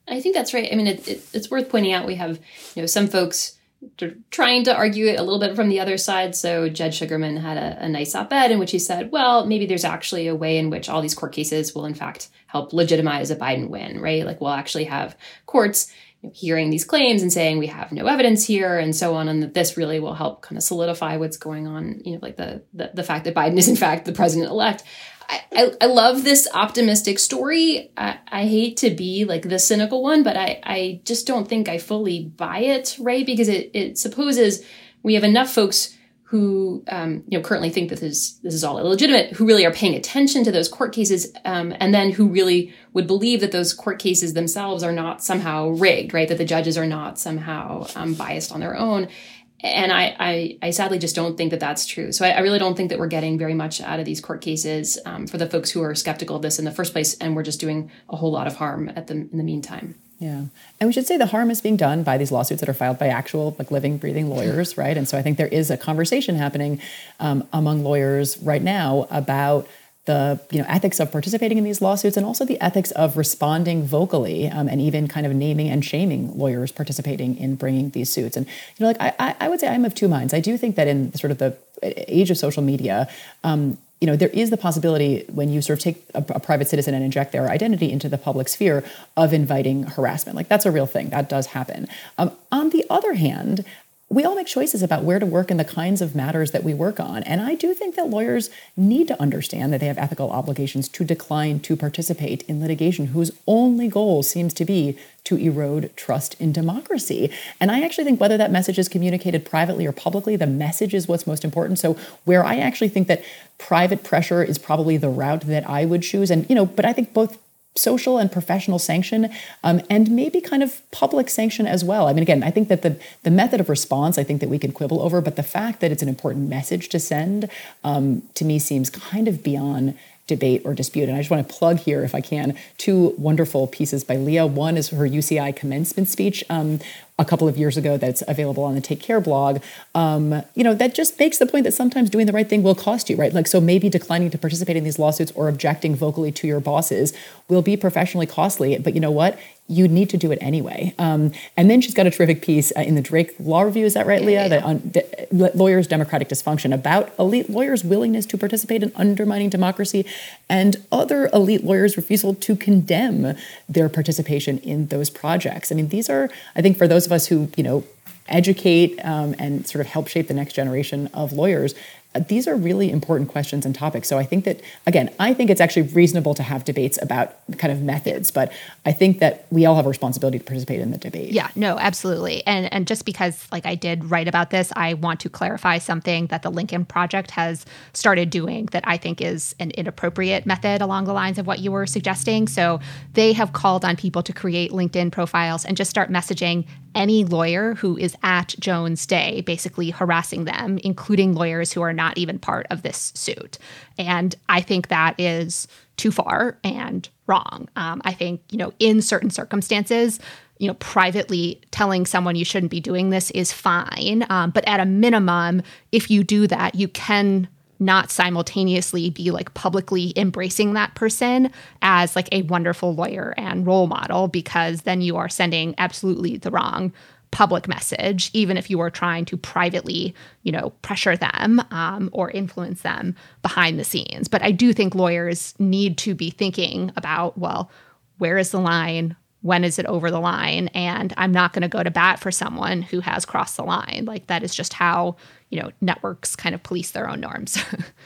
I think that's right. I mean, it, it, it's worth pointing out we have, you know, some folks trying to argue it a little bit from the other side. So Judge Sugarman had a, a nice op-ed in which he said, well, maybe there's actually a way in which all these court cases will in fact help legitimize a Biden win, right? Like we'll actually have courts you know, hearing these claims and saying we have no evidence here and so on, and that this really will help kind of solidify what's going on, you know, like the the, the fact that Biden is in fact the president-elect. I, I, I love this optimistic story. I, I hate to be like the cynical one, but I, I just don't think I fully buy it, right? Because it, it supposes we have enough folks who, um, you know, currently think that this, this is all illegitimate, who really are paying attention to those court cases, um, and then who really would believe that those court cases themselves are not somehow rigged, right? That the judges are not somehow um, biased on their own. And I, I, I sadly just don't think that that's true. So I, I really don't think that we're getting very much out of these court cases um, for the folks who are skeptical of this in the first place. And we're just doing a whole lot of harm at the, in the meantime. Yeah. And we should say the harm is being done by these lawsuits that are filed by actual, like, living, breathing lawyers, right? And so I think there is a conversation happening um, among lawyers right now about the you know ethics of participating in these lawsuits and also the ethics of responding vocally um, and even kind of naming and shaming lawyers participating in bringing these suits. And you know, like I, I would say I'm of two minds. I do think that in sort of the age of social media, um, you know, there is the possibility when you sort of take a, a private citizen and inject their identity into the public sphere of inviting harassment. Like that's a real thing. That does happen. Um, on the other hand, we all make choices about where to work and the kinds of matters that we work on. And I do think that lawyers need to understand that they have ethical obligations to decline to participate in litigation whose only goal seems to be to erode trust in democracy. And I actually think whether that message is communicated privately or publicly, the message is what's most important. So where I actually think that private pressure is probably the route that I would choose. And, you know, but I think both social and professional sanction, um, and maybe kind of public sanction as well. I mean, again, I think that the the method of response, I think that we can quibble over, but the fact that it's an important message to send, um, to me seems kind of beyond debate or dispute. And I just want to plug here, if I can, two wonderful pieces by Leah. One is her U C I commencement speech um, a couple of years ago that's available on the Take Care blog. Um, you know, that just makes the point that sometimes doing the right thing will cost you, right? Like, so maybe declining to participate in these lawsuits or objecting vocally to your bosses will be professionally costly. But you know what? You need to do it anyway. Um, and then she's got a terrific piece uh, in the Drake Law Review, is that right, Leah? Yeah, yeah. The, on, de- lawyers' democratic dysfunction, about elite lawyers' willingness to participate in undermining democracy and other elite lawyers' refusal to condemn their participation in those projects. I mean, these are, I think, for those of us who, you know, educate um, and sort of help shape the next generation of lawyers, uh, these are really important questions and topics. So I think that, again, I think it's actually reasonable to have debates about kind of methods, but I think that we all have a responsibility to participate in the debate. Yeah, no, absolutely. And and just because, like, I did write about this, I want to clarify something that the Lincoln Project has started doing that I think is an inappropriate method along the lines of what you were suggesting. So they have called on people to create LinkedIn profiles and just start messaging any lawyer who is at Jones Day, basically harassing them, including lawyers who are not even part of this suit. And I think that is too far and wrong. Um, I think, you know, in certain circumstances, you know, privately telling someone you shouldn't be doing this is fine. Um, but at a minimum, if you do that, you can not simultaneously be like publicly embracing that person as like a wonderful lawyer and role model, because then you are sending absolutely the wrong public message, even if you are trying to privately, you know, pressure them um, or influence them behind the scenes. But I do think lawyers need to be thinking about, well, where is the line? When is it over the line? And I'm not going to go to bat for someone who has crossed the line. Like, that is just how, you know, networks kind of police their own norms.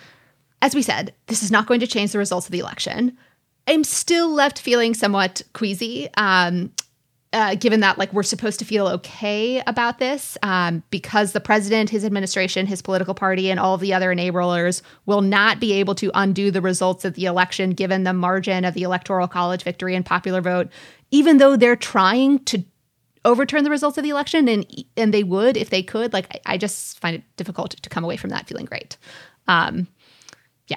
As we said, this is not going to change the results of the election. I'm still left feeling somewhat queasy, um, uh, given that, like, we're supposed to feel okay about this um, because the president, his administration, his political party, and all of the other enablers will not be able to undo the results of the election given the margin of the Electoral College victory and popular vote, even though they're trying to overturn the results of the election, and and they would if they could. Like, I, I just find it difficult to come away from that feeling great. Um, yeah.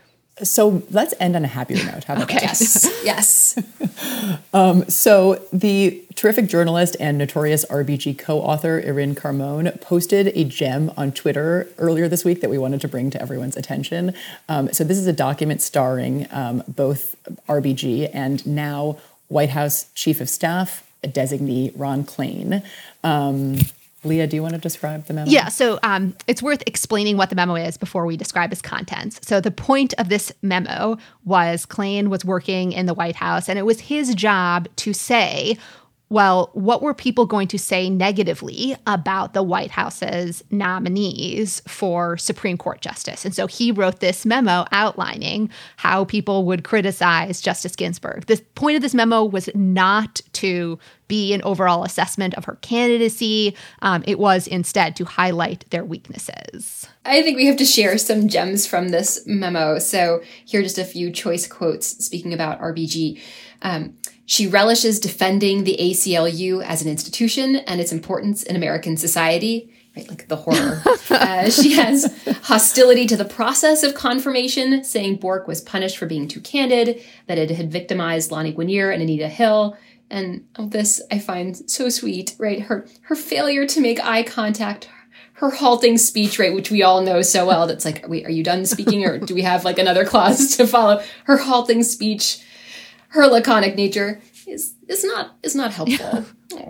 So let's end on a happier note. How about okay. that? Yes. Yes. um, so the terrific journalist and notorious R B G co-author Erin Carmone posted a gem on Twitter earlier this week that we wanted to bring to everyone's attention. Um, so this is a document starring um, both R B G and now White House Chief of Staff designee Ron Klain. Um, Leah, do you want to describe the memo? Yeah, so um, it's worth explaining what the memo is before we describe its contents. So the point of this memo was Klain was working in the White House, and it was his job to say, well, what were people going to say negatively about the White House's nominees for Supreme Court justice? And so he wrote this memo outlining how people would criticize Justice Ginsburg. The point of this memo was not to be an overall assessment of her candidacy. Um, it was instead to highlight their weaknesses. I think we have to share some gems from this memo. So here are just a few choice quotes speaking about R B G. Um, She relishes defending the A C L U as an institution and its importance in American society, right? Like the horror. uh, she has hostility to the process of confirmation, saying Bork was punished for being too candid, that it had victimized Lani Guinier and Anita Hill. And oh, this I find so sweet, right? Her her failure to make eye contact, her halting speech, right, which we all know so well. That's like, wait, are you done speaking, or do we have like another clause to follow? Her halting speech. Her laconic nature is is not is not helpful.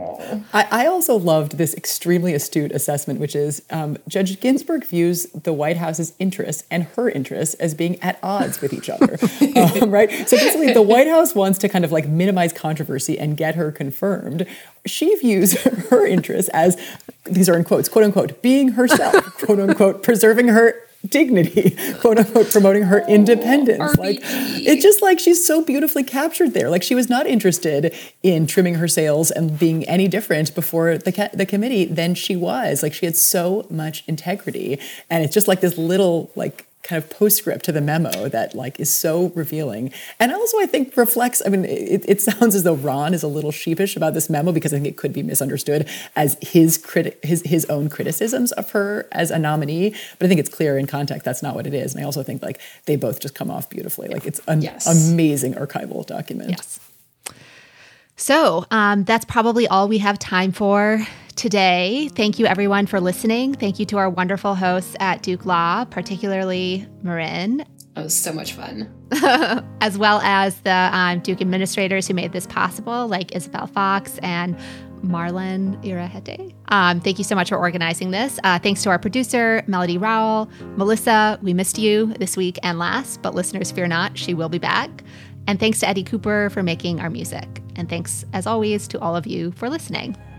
I, I also loved this extremely astute assessment, which is um, Judge Ginsburg views the White House's interests and her interests as being at odds with each other, um, right? So basically, the White House wants to kind of like minimize controversy and get her confirmed. She views her interests as, these are in quotes, quote unquote, being herself, quote unquote, preserving her dignity, quote unquote, promoting her independence. Oh, like, it's just like she's so beautifully captured there. Like, she was not interested in trimming her sails and being any different before the ca- the committee than she was. Like, she had so much integrity, and it's just like this little like kind of postscript to the memo that like is so revealing. And also I think reflects, I mean, it, it sounds as though Ron is a little sheepish about this memo because I think it could be misunderstood as his criti- his his own criticisms of her as a nominee. But I think it's clear in context that's not what it is. And I also think like they both just come off beautifully. Like it's an yes. amazing archival document. Yes. So um, that's probably all we have time for today. Thank you, everyone, for listening. Thank you to our wonderful hosts at Duke Law, particularly Marin. It was so much fun. As well as the um, Duke administrators who made this possible, like Isabel Fox and Marlon Irahete. Um, thank you so much for organizing this. Uh, thanks to our producer, Melody Rowell. Melissa, we missed you this week and last, but listeners, fear not, she will be back. And thanks to Eddie Cooper for making our music. And thanks, as always, to all of you for listening.